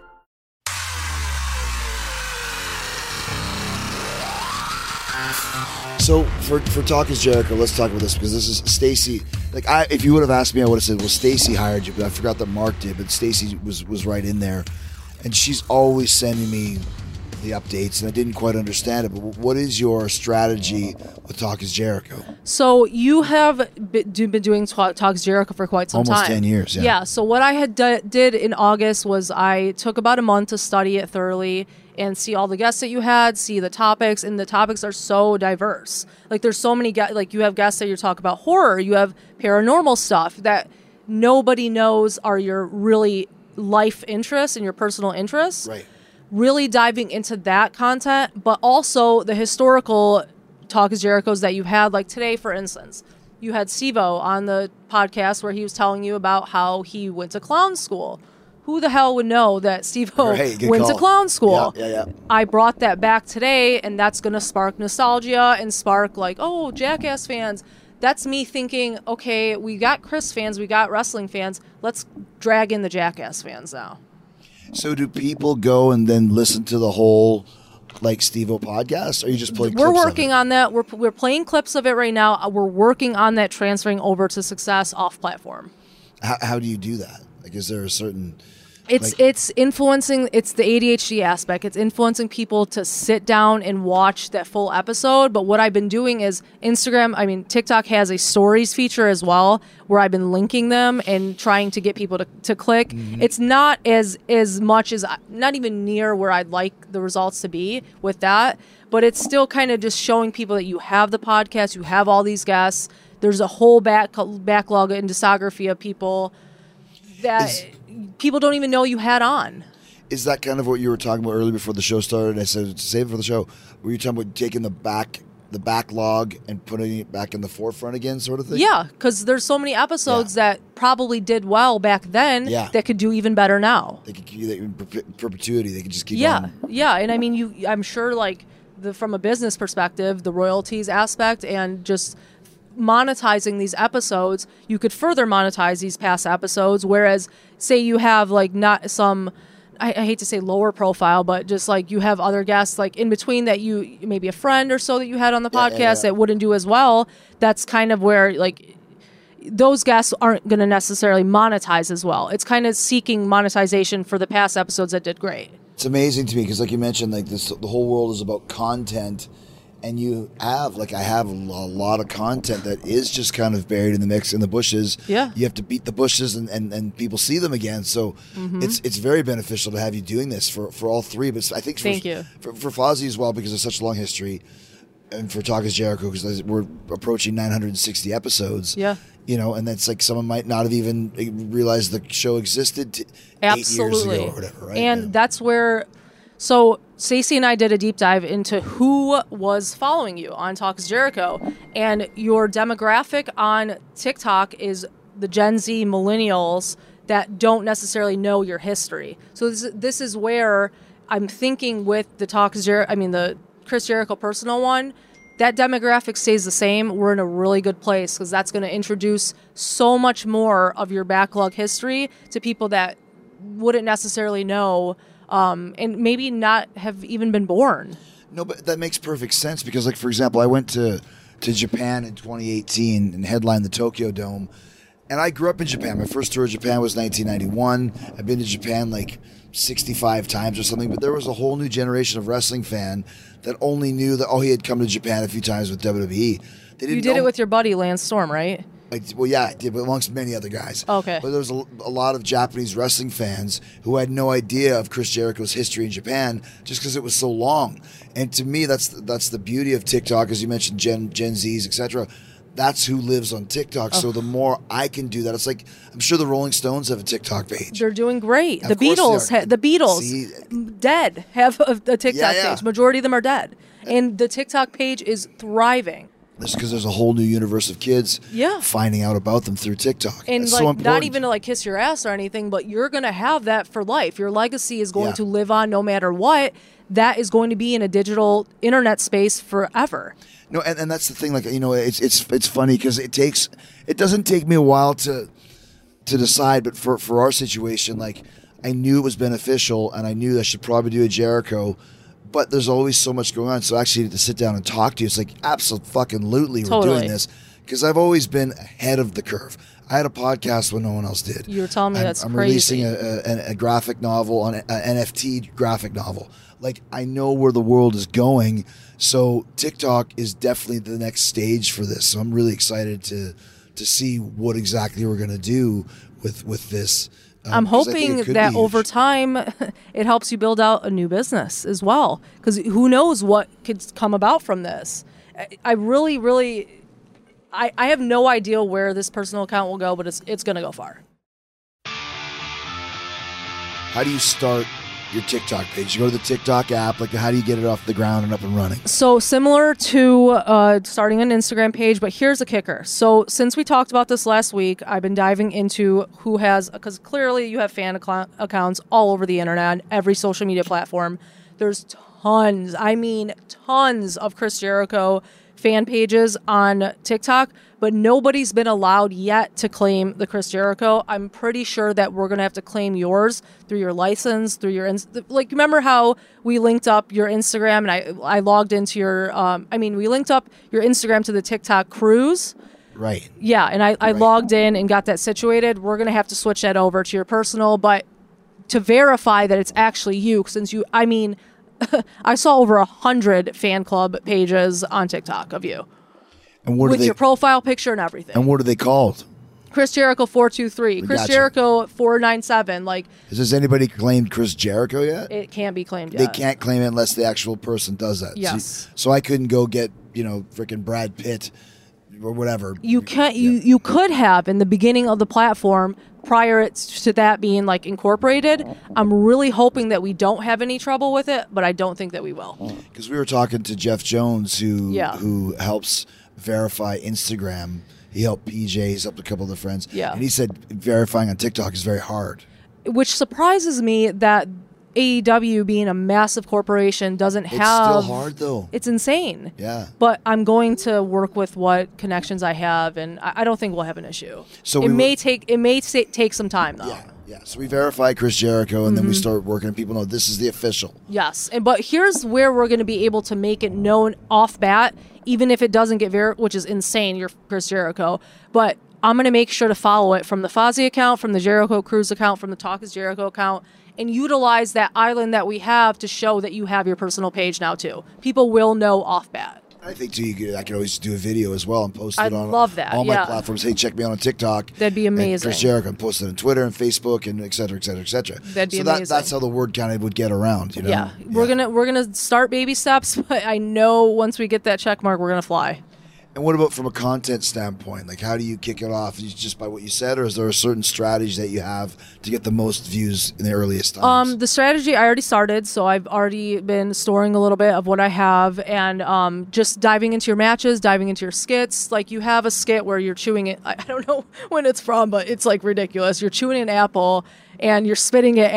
So for Talk is Jericho, let's talk about this, because this is Stacy. Like, if you would have asked me, I would have said, well, Stacy hired you, but I forgot that Mark did. But Stacy was right in there, and she's always sending me the updates, and I didn't quite understand it. But what is your strategy with Talk is Jericho?
So you have been doing Talk is Jericho for quite some time.
Almost 10 years, yeah.
Yeah, so what I had did in August was I took about a month to study it thoroughly and see all the guests that you had, see the topics, and the topics are so diverse. Like, there's so many guests, like you have guests that you talk about horror, you have paranormal stuff that nobody knows are your really life interests and your personal interests.
Right.
Really diving into that content, but also the historical Talk is Jerichos that you've had. Like today, for instance, you had Stevo on the podcast where he was telling you about how he went to clown school. Who the hell would know that Stevo went to clown school?
Yeah.
I brought that back today, and that's going to spark nostalgia and spark like, oh, Jackass fans. That's me thinking, okay, we got Chris fans, we got wrestling fans. Let's drag in the Jackass fans now.
So do people go and then listen to the whole like Steve-O podcast, or you just play clips
We're
of
working
it?
on that. We're playing clips of it right now. We're working on that transferring over to Success off platform.
How do you do that? Like, is there a certain...
It's influencing, it's the ADHD aspect. It's influencing people to sit down and watch that full episode. But what I've been doing is TikTok has a stories feature as well, where I've been linking them and trying to get people to click. Mm-hmm. It's not as much as, not even near where I'd like the results to be with that. But it's still kind of just showing people that you have the podcast, you have all these guests. There's a whole backlog and discography of people that... people don't even know you had on.
Is that kind of what you were talking about earlier before the show started? I said, save it for the show. Were you talking about taking the backlog and putting it back in the forefront again, sort of thing?
Yeah, because there's so many episodes that probably did well back then that could do even better now.
They could keep in perpetuity. They could just keep on.
Yeah, and I mean, I'm sure like from a business perspective, the royalties aspect and just monetizing these episodes, you could further monetize these past episodes, whereas say you have like not some, I hate to say lower profile, but just like you have other guests like in between that you maybe a friend or so that you had on the podcast that wouldn't do as well. That's kind of where like those guests aren't going to necessarily monetize as well. It's kind of seeking monetization for the past episodes that did great.
It's amazing to me because like you mentioned, like this, the whole world is about content. And you have, like I have a lot of content that is just kind of buried in the mix, in the bushes.
Yeah.
You have to beat the bushes and people see them again. So it's very beneficial to have you doing this for all three. But I think for Fozzy as well, because of such a long history, and for Talk is Jericho, because we're approaching 960 episodes.
Yeah.
You know, and that's like someone might not have even realized the show existed 8 years ago or whatever, right?
And that's where... So Stacey and I did a deep dive into who was following you on Talk is Jericho, and your demographic on TikTok is the Gen Z millennials that don't necessarily know your history. So this is where I'm thinking with the the Chris Jericho personal one, that demographic stays the same. We're in a really good place because that's going to introduce so much more of your backlog history to people that wouldn't necessarily know and maybe not have even been born.
No, but that makes perfect sense because, like, for example, I went to Japan in 2018 and headlined the Tokyo Dome. And I grew up in Japan. My first tour of Japan was 1991. I've been to Japan like 65 times or something, but there was a whole new generation of wrestling fan that only knew that, he had come to Japan a few times with WWE. They didn't
You did it with your buddy Lance Storm, right?
Well, yeah, I did, but amongst many other guys.
Okay.
But there was a lot of Japanese wrestling fans who had no idea of Chris Jericho's history in Japan just because it was so long. And to me, that's the beauty of TikTok, as you mentioned, Gen Zs, etc. That's who lives on TikTok. So the more I can do that, it's like, I'm sure the Rolling Stones have a TikTok page.
They're doing great.
Of
The
course they are.
Beatles, dead, have a TikTok page. Majority of them are dead. And the TikTok page is thriving.
That's because there's a whole new universe of kids finding out about them through TikTok.
And
That's
like,
so important.
not even to like kiss your ass or anything, but you're going to have that for life. Your legacy is going to live on no matter what. That is going to be in a digital internet space forever.
No, and that's the thing. Like, you know, it's funny because it doesn't take me a while to decide. But for our situation, like, I knew it was beneficial, and I knew I should probably do a Jericho. But there's always so much going on. So actually to sit down and talk to you, it's like, absolutely we're doing this. Because I've always been ahead of the curve. I had a podcast when no one else did.
You were telling me that's
I'm
crazy.
releasing a graphic novel, an NFT graphic novel. Like, I know where the world is going. So TikTok is definitely the next stage for this. So I'm really excited to see what exactly we're going to do with this.
I'm hoping that over time it helps you build out a new business as well. Because who knows what could come about from this. I really, really, I have no idea where this personal account will go, but it's going to go far.
How do you start your TikTok page? You go to the TikTok app. Like, how do you get it off the ground and up and running?
So similar to starting an Instagram page, but here's the kicker. So since we talked about this last week, I've been diving into who has, because clearly you have fan accounts all over the internet, every social media platform. There's tons of Chris Jericho fan pages on TikTok, but nobody's been allowed yet to claim the Chris Jericho. I'm pretty sure that we're going to have to claim yours through your license, through your, like, remember how we linked up your Instagram and I logged into your, we linked up your Instagram to the TikTok cruise.
Right.
Yeah, and I logged in and got that situated. We're going to have to switch that over to your personal, but to verify that it's actually you, since you, I saw over 100 fan club pages on TikTok of you.
And what
with your profile picture and everything.
And what are they called?
Chris Jericho 423, Chris Jericho 497. Like,
has anybody claimed Chris Jericho yet?
It can't be claimed yet.
They can't claim it unless the actual person does that.
Yes.
So I couldn't go get, freaking Brad Pitt or whatever.
You can't. You could have in the beginning of the platform prior to that being like incorporated. I'm really hoping that we don't have any trouble with it, but I don't think that we will.
Because we were talking to Jeff Jones, who helps verify Instagram. He helped PJ, he's helped a couple of the friends.
Yeah.
And he said verifying on TikTok is very hard.
Which surprises me that AEW, being a massive corporation, doesn't have...
It's still hard, though.
It's insane.
Yeah.
But I'm going to work with what connections I have, and I don't think we'll have an issue. So it may take some time, though.
Yeah. So we verify Chris Jericho, and then we start working, and people know this is the official.
Yes. But here's where we're going to be able to make it known off bat, even if it doesn't get verified, which is insane, you're Chris Jericho. But I'm going to make sure to follow it from the Fozzy account, from the Jericho Cruise account, from the Talk is Jericho account, and utilize that island that we have to show that you have your personal page now, too. People will know off bat.
I think, too, I could always do a video as well and post it on
love that,
all my platforms. Hey, check me out on TikTok.
That'd be amazing.
Chris Jericho, and post it on Twitter and Facebook and et cetera, et cetera, et cetera.
That'd be amazing.
That's how the word kind of would get around, you know?
Yeah. We're gonna start baby steps, but I know once we get that check mark, we're going to fly.
And what about from a content standpoint? Like, how do you kick it off? Is it just by what you said, or is there a certain strategy that you have to get the most views in the earliest times?
The strategy I already started, so I've already been storing a little bit of what I have, and just diving into your matches, diving into your skits. Like, you have a skit where you're chewing it. I don't know when it's from, but it's like ridiculous. You're chewing an apple and you're spitting it at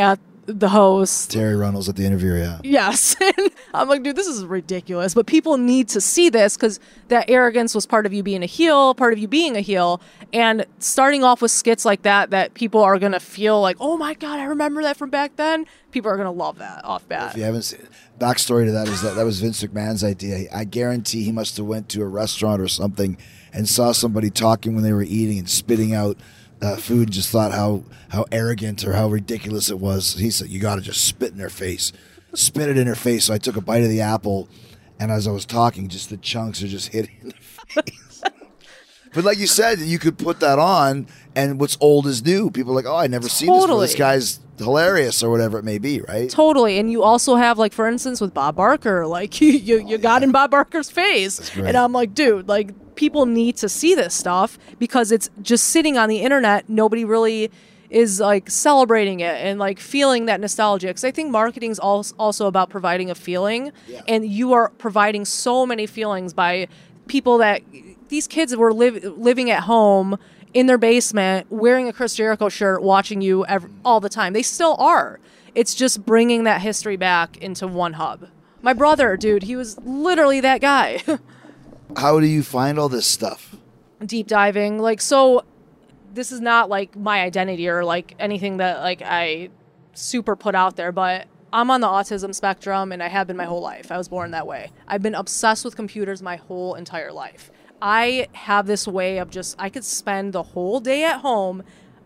the host.
Terry Runnels at the interview, yeah.
Yes. And I'm like, dude, this is ridiculous. But people need to see this because that arrogance was part of you being a heel, part of you being a heel. And starting off with skits like that people are going to feel like, oh my God, I remember that from back then. People are going to love that off bat.
If you haven't seen it, backstory to that is that was Vince McMahon's idea. I guarantee he must have went to a restaurant or something and saw somebody talking when they were eating and spitting out food and just thought how arrogant or how ridiculous it was. He said, you got to just spit in their face. Spit it in their face. So I took a bite of the apple, and as I was talking, just the chunks are just hitting the face. But like you said, you could put that on, and what's old is new. People are like, oh, I never seen this before. This guy's hilarious or whatever it may be, right?
Totally. And you also have, like, for instance, with Bob Barker, like, you got in Bob Barker's face. And I'm like, dude, like, people need to see this stuff because it's just sitting on the internet. Nobody really is, like, celebrating it and, like, feeling that nostalgia. Because I think marketing is also about providing a feeling. Yeah. And you are providing so many feelings by people that... These kids were living at home in their basement, wearing a Chris Jericho shirt, watching you all the time. They still are. It's just bringing that history back into one hub. My brother, dude, he was literally that guy.
How do you find all this stuff?
Deep diving. Like, so this is not like my identity or like anything that like I super put out there, but I'm on the autism spectrum and I have been my whole life. I was born that way. I've been obsessed with computers my whole entire life. I have this way of just, I could spend the whole day at home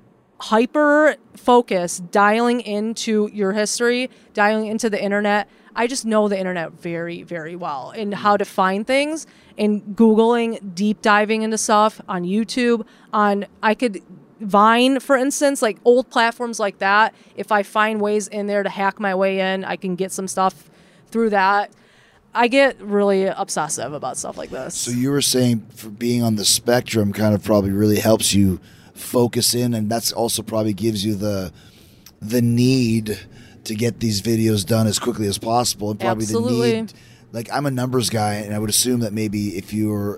hyper focused, dialing into your history, dialing into the internet. I just know the internet very, very well and how to find things and Googling, deep diving into stuff on YouTube, I could Vine, for instance, like old platforms like that. If I find ways in there to hack my way in, I can get some stuff through that. I get really obsessive about stuff like this.
So you were saying for being on the spectrum kind of probably really helps you focus in, and that's also probably gives you the need to get these videos done as quickly as possible, and probably
Absolutely.
the need. Like, I'm a numbers guy, and I would assume that maybe if you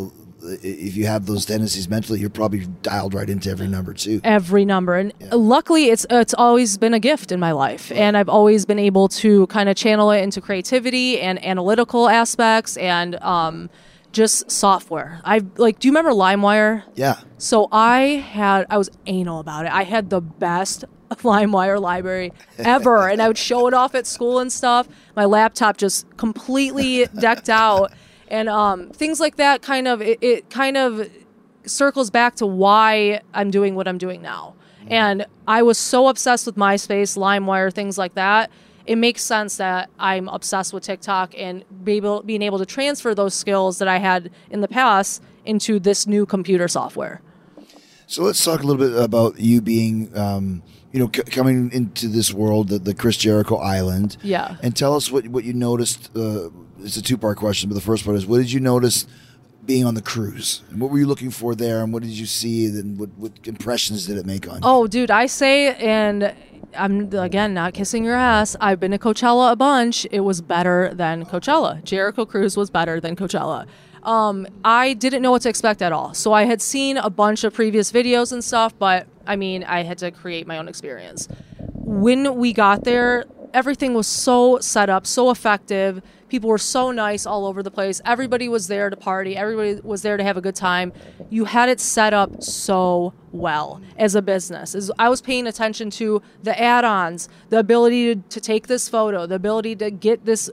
have those tendencies mentally, you're probably dialed right into every number too.
Every number. And luckily, it's always been a gift in my life. And I've always been able to kind of channel it into creativity and analytical aspects and just software. Do you remember LimeWire?
Yeah.
So I was anal about it. I had the best LimeWire library ever. And I would show it off at school and stuff. My laptop just completely decked out. And things like that it kind of circles back to why I'm doing what I'm doing now. Mm-hmm. And I was so obsessed with MySpace, LimeWire, things like that. It makes sense that I'm obsessed with TikTok and being able to transfer those skills that I had in the past into this new computer software.
So let's talk a little bit about you being, coming into this world, the Chris Jericho Island.
Yeah.
And tell us what you noticed. It's a two-part question, but the first part is, what did you notice being on the cruise? And what were you looking for there, and what did you see, and what impressions did it make on you?
Oh, dude, I say, and I'm, again, not kissing your ass, I've been to Coachella a bunch. It was better than Coachella. Jericho Cruise was better than Coachella. I didn't know what to expect at all. So I had seen a bunch of previous videos and stuff, but, I had to create my own experience. When we got there, everything was so set up, so effective. People were so nice all over the place. Everybody was there to party. Everybody was there to have a good time. You had it set up so well as a business. I was paying attention to the add-ons, the ability to take this photo, the ability to get this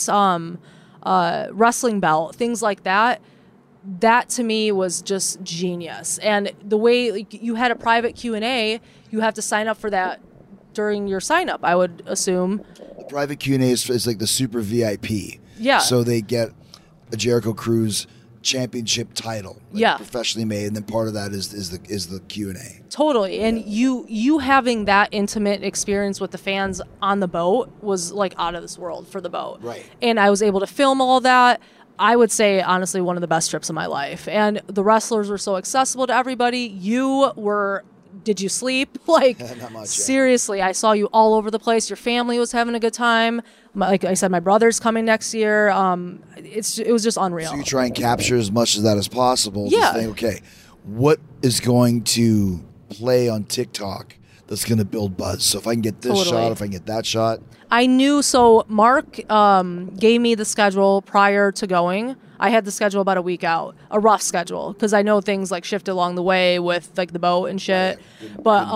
wrestling belt, things like that. That to me was just genius. And the way you had a private Q&A, you have to sign up for that during your sign up, I would assume.
The private Q&A is like the super VIP.
Yeah.
So they get a Jericho Cruise championship title, professionally made, and then part of that is the Q&A.
Totally. And you having that intimate experience with the fans on the boat was like out of this world for the boat.
Right.
And I was able to film all that. I would say, honestly, one of the best trips of my life. And the wrestlers were so accessible to everybody. Did you sleep?
Not much,
seriously, I saw you all over the place. Your family was having a good time. Like I said, my brother's coming next year. It was just unreal.
So you try and capture as much of that as possible.
Yeah.
To think, okay, what is going to play on TikTok that's going to build buzz. So if I can get this
Totally.
shot, if I can get that shot.
I knew, so Mark gave me the schedule prior to going. I had the schedule about a week out, a rough schedule, because I know things like shift along the way with like the boat and shit. But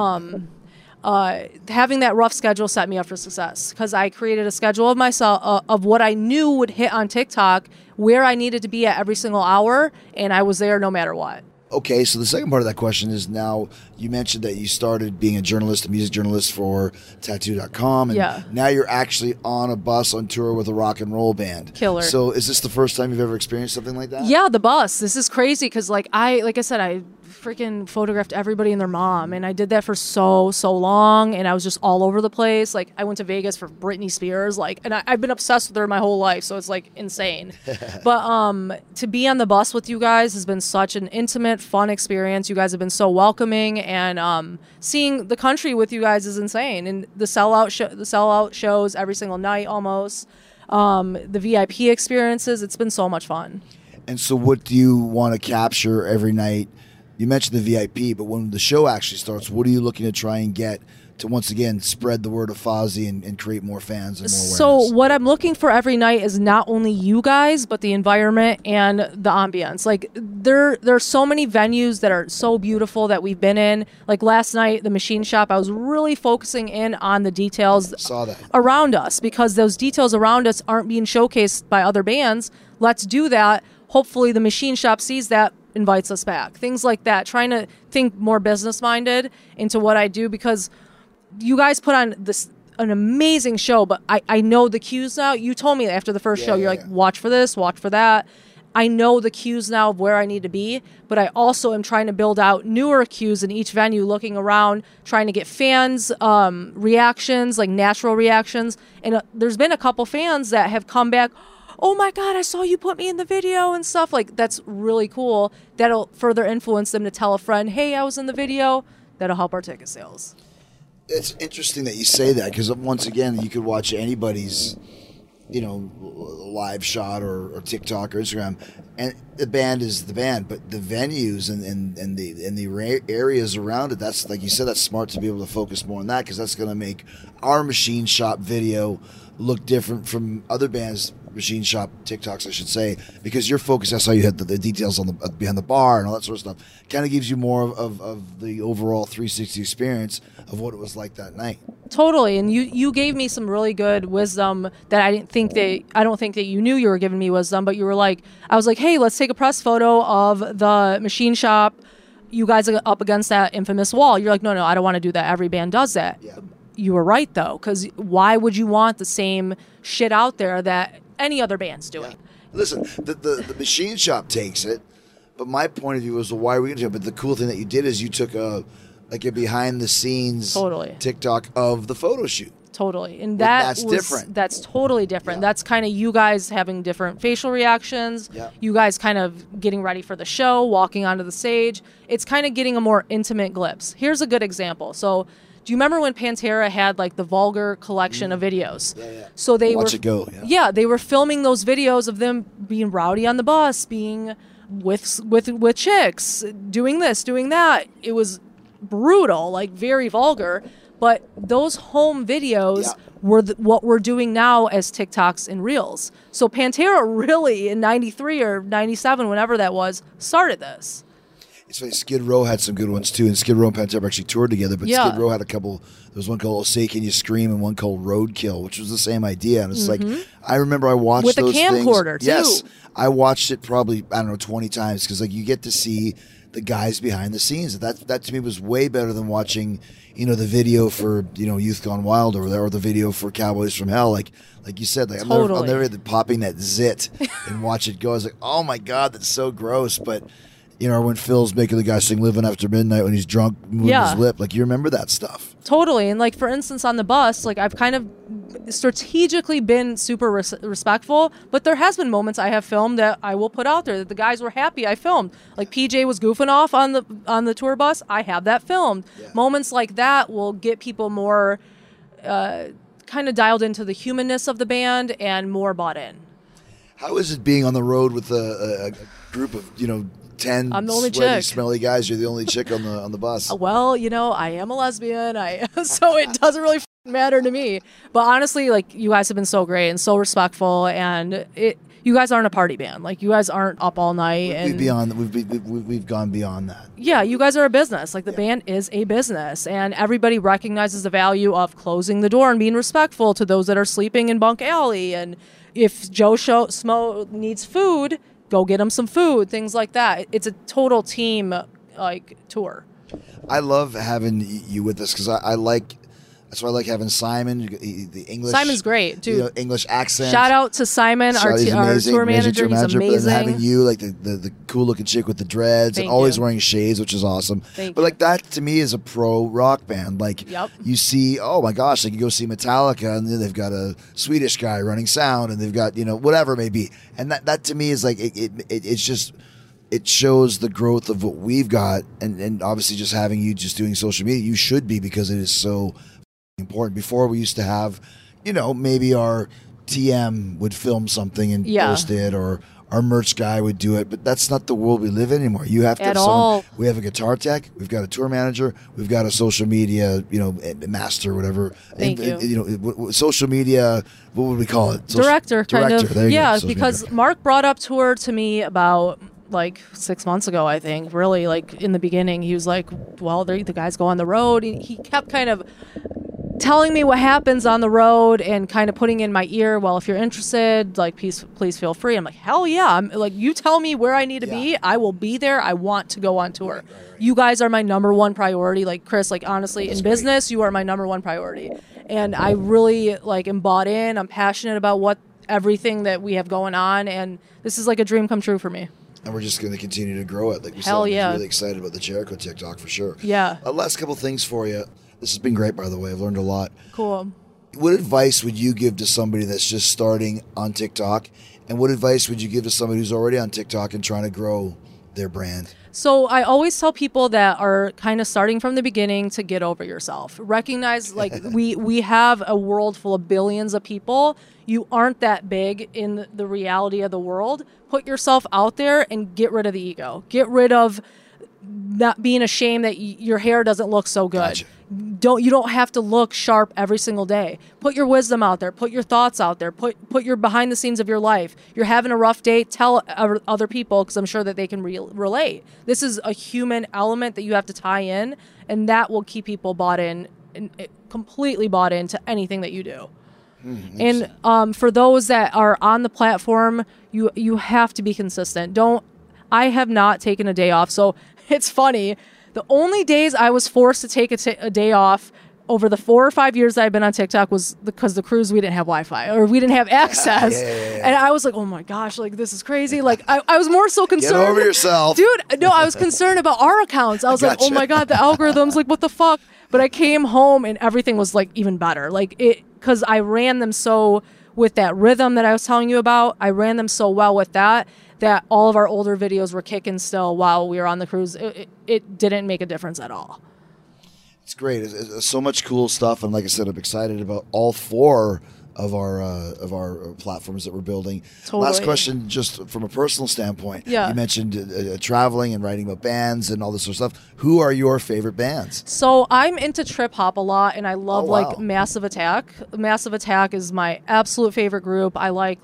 having that rough schedule set me up for success, because I created a schedule of myself of what I knew would hit on TikTok, where I needed to be at every single hour, and I was there no matter what.
Okay, so the second part of that question is, now you mentioned that you started being a journalist, a music journalist for Tattoo.com, and
Yeah.
now you're actually on a bus on tour with a rock and roll band.
Killer.
So is this the first time you've ever experienced something like that?
Yeah, the bus. This is crazy because, like I said, I freaking photographed everybody and their mom, and I did that for so long, and I was just all over the place. Like, I went to Vegas for Britney Spears, like, and I've been obsessed with her my whole life, so it's like insane. But to be on the bus with you guys has been such an intimate, fun experience. You guys have been so welcoming, and seeing the country with you guys is insane. And the sellout shows every single night almost. The VIP experiences, it's been so much fun.
And so what do you want to capture every night? You mentioned the VIP, but when the show actually starts, what are you looking to try and get to, once again, spread the word of Fozzy and create more fans and more awareness?
So what I'm looking for every night is not only you guys, but the environment and the ambience. Like, there are so many venues that are so beautiful that we've been in. Like last night, the Machine Shop, I was really focusing in on the details around us, because those details around us aren't being showcased by other bands. Let's do that. Hopefully the Machine Shop sees that, invites us back. Things like that. Trying to think more business-minded into what I do, because you guys put on an amazing show, but I know the cues now. You told me after the first show, you're like, watch for this, watch for that. I know the cues now of where I need to be, but I also am trying to build out newer cues in each venue, looking around, trying to get fans' reactions, like natural reactions. And there's been a couple fans that have come back, oh my God, I saw you put me in the video and stuff. Like, that's really cool. That'll further influence them to tell a friend, hey, I was in the video. That'll help our ticket sales.
It's interesting that you say that, because once again, you could watch anybody's, live shot or TikTok or Instagram, and the band is the band, but the venues and the areas around it, that's, like you said, that's smart to be able to focus more on that, because that's going to make our Machine Shop video look different from other bands' Machine Shop TikToks, I should say, because your focus, I saw you had the details on behind the bar and all that sort of stuff, kind of gives you more of the overall 360 experience of what it was like that night.
Totally. And you gave me some really good wisdom that I don't think that you knew you were giving me wisdom, but you were like, I was like, hey, let's take a press photo of the Machine Shop. You guys are up against that infamous wall. You're like, no, I don't want to do that. Every band does that. Yeah. You were right, though, because why would you want the same shit out there that any other band's doing?
Yeah. Listen, the Machine Shop takes it, but my point of view was, well, why are we going to do it? But the cool thing that you did is you took a behind-the-scenes TikTok of the photo shoot.
Totally. And
that's different.
That's totally different. Yeah. That's kind of you guys having different facial reactions. Yeah. You guys kind of getting ready for the show, walking onto the stage. It's kind of getting a more intimate glimpse. Here's a good example. So, do you remember when Pantera had like the Vulgar collection of videos? Yeah. So they
Watch it go. Yeah,
they were filming those videos of them being rowdy on the bus, being with chicks, doing this, doing that. It was brutal, like very vulgar. But those home videos were what we're doing now as TikToks and Reels. So Pantera really, in 93 or 97, whenever that was, started this.
It's funny, Skid Row had some good ones too, and Skid Row and Pantera actually toured together, but Skid Row had a couple. There was one called Say Can You Scream and one called Roadkill, which was the same idea. And it's like, I remember I watched
with
those things.
With a camcorder, too.
Yes. I watched it probably, 20 times, because like you get to see the guys behind the scenes. That to me was way better than watching, the video for, Youth Gone Wild or the video for Cowboys from Hell. Like you said, like I'll never popping that zit and watch it go. I was like, oh my God, that's so gross. But when Phil's making the guy sing Living After Midnight when he's drunk, moving his lip, like you remember that stuff.
Totally. And like, for instance, on the bus, like I've kind of strategically been super respectful, but there has been moments I have filmed that I will put out there that the guys were happy I filmed. Like PJ was goofing off on the tour bus. I have that filmed. Yeah. Moments like that will get people more kind of dialed into the humanness of the band and more bought in.
How is it being on the road with a group of, 10
I'm the only
sweaty,
chick.
smelly guys, you're the only chick on the bus.
Well, I am a lesbian. So it doesn't really matter to me. But honestly, like, you guys have been so great and so respectful, and you guys aren't a party band. Like, you guys aren't up all night.
We've gone beyond that.
Yeah, you guys are a business. Like, the band is a business, and everybody recognizes the value of closing the door and being respectful to those that are sleeping in Bunk Alley. And if Joe Smo needs food, go get him some food, things like that. It's a total team, like, tour.
I love having you with us because that's why I like having Simon, the English.
Simon's great, dude.
English accent.
Shout out to Simon, our tour manager. He's amazing.
And having you, like the cool looking chick with the dreads, and always wearing shades, which is awesome. But like, that to me is a pro rock band. Like, you see, oh my gosh, like, you go see Metallica, and then they've got a Swedish guy running sound, and they've got, whatever it may be. And that to me is like, it's just, it shows the growth of what we've got, and obviously just having you just doing social media, you should be, because it is so important. Before, we used to have, maybe our TM would film something and post it, or our merch guy would do it, but that's not the world we live in anymore. You have to have someone. We have a guitar tech, we've got a tour manager, we've got a social media, master, whatever.
Thank you.
Social media, what would we call it?
Director, kind of.
There you go.
Yeah, because Mark brought up tour to me about like 6 months ago, I think. Really, like, in the beginning, he was like, well, the guys go on the road. He kept kind of telling me what happens on the road and kind of putting in my ear, well, if you're interested, like, please feel free. I'm like, hell yeah. I'm like, you tell me where I need to be, I will be there. I want to go on tour. Right. You guys are my number one priority. Like, Chris, like, honestly, in business, you are my number one priority. And I really, like, am bought in. I'm passionate about everything that we have going on, and this is like a dream come true for me.
And we're just going to continue to grow it. Like we said,
I'm
really excited about the Jericho TikTok for sure.
Yeah.
Last couple things for you. This has been great, by the way. I've learned a lot.
Cool.
What advice would you give to somebody that's just starting on TikTok? And what advice would you give to somebody who's already on TikTok and trying to grow their brand?
So I always tell people that are kind of starting from the beginning to get over yourself. Recognize, like, we have a world full of billions of people. You aren't that big in the reality of the world. Put yourself out there and get rid of the ego. Get rid of not being ashamed that your hair doesn't look so good.
Gotcha.
You don't have to look sharp every single day. Put your wisdom out there. Put your thoughts out there. Put your behind the scenes of your life. You're having a rough day. Tell other people, because I'm sure that they can relate. This is a human element that you have to tie in, and that will keep people bought in, and completely bought into anything that you do. And for those that are on the platform, you have to be consistent. I have not taken a day off. So it's funny. The only days I was forced to take a day off over the 4 or 5 years that I've been on TikTok was because the cruise, we didn't have Wi-Fi, or we didn't have access.
Yeah.
And I was like, oh my gosh, like, this is crazy. Like, I was more so concerned.
Get over yourself.
Dude, no, I was concerned about our accounts. I was like, oh my God, the algorithms, like, what the fuck? But I came home and everything was, like, even better. Like, because I ran them so with that rhythm that I was telling you about. I ran them so well with that all of our older videos were kicking still while we were on the cruise. It didn't make a difference at all.
It's great. It's so much cool stuff, and like I said, I'm excited about all 4 of our platforms that we're building.
Totally.
Last question, just from a personal standpoint.
Yeah.
You mentioned traveling and writing about bands and all this sort of stuff. Who are your favorite bands?
So I'm into trip hop a lot, and I love like Massive Attack. Massive Attack is my absolute favorite group. I like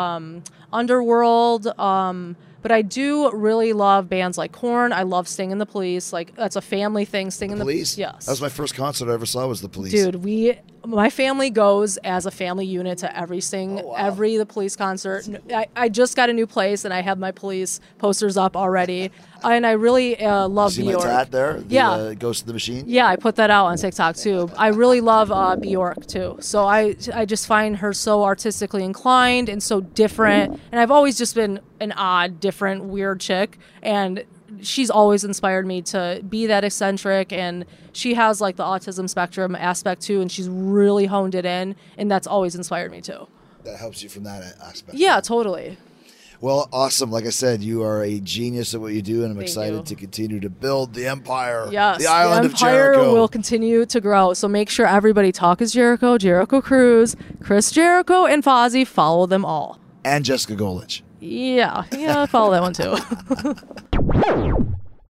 Underworld. But I do really love bands like Korn. I love Sting and the Police. Like, that's a family thing. Sting and the Police? Yes.
That was my first concert I ever saw, was the Police.
Dude, my family goes as a family unit to every the Police concert. I just got a new place, and I have my Police posters up already. And I really love Bjork.
See my tat there? Ghost of the Machine?
Yeah, I put that out on TikTok too. I really love Bjork too. So I just find her so artistically inclined and so different. And I've always just been an odd, different, weird chick. And she's always inspired me to be that eccentric. And she has like the autism spectrum aspect too. And she's really honed it in. And that's always inspired me too.
That helps you from that aspect.
Yeah, totally.
Well, awesome. Like I said, you are a genius at what you do, and I'm excited to continue to build the empire.
Yes,
the island of Jericho.
The empire will continue to grow. So make sure everybody Talk is Jericho, Jericho Cruise, Chris Jericho, and Fozzy. Follow them all.
And Jessica Golich.
Yeah, follow that one too.
Priceline.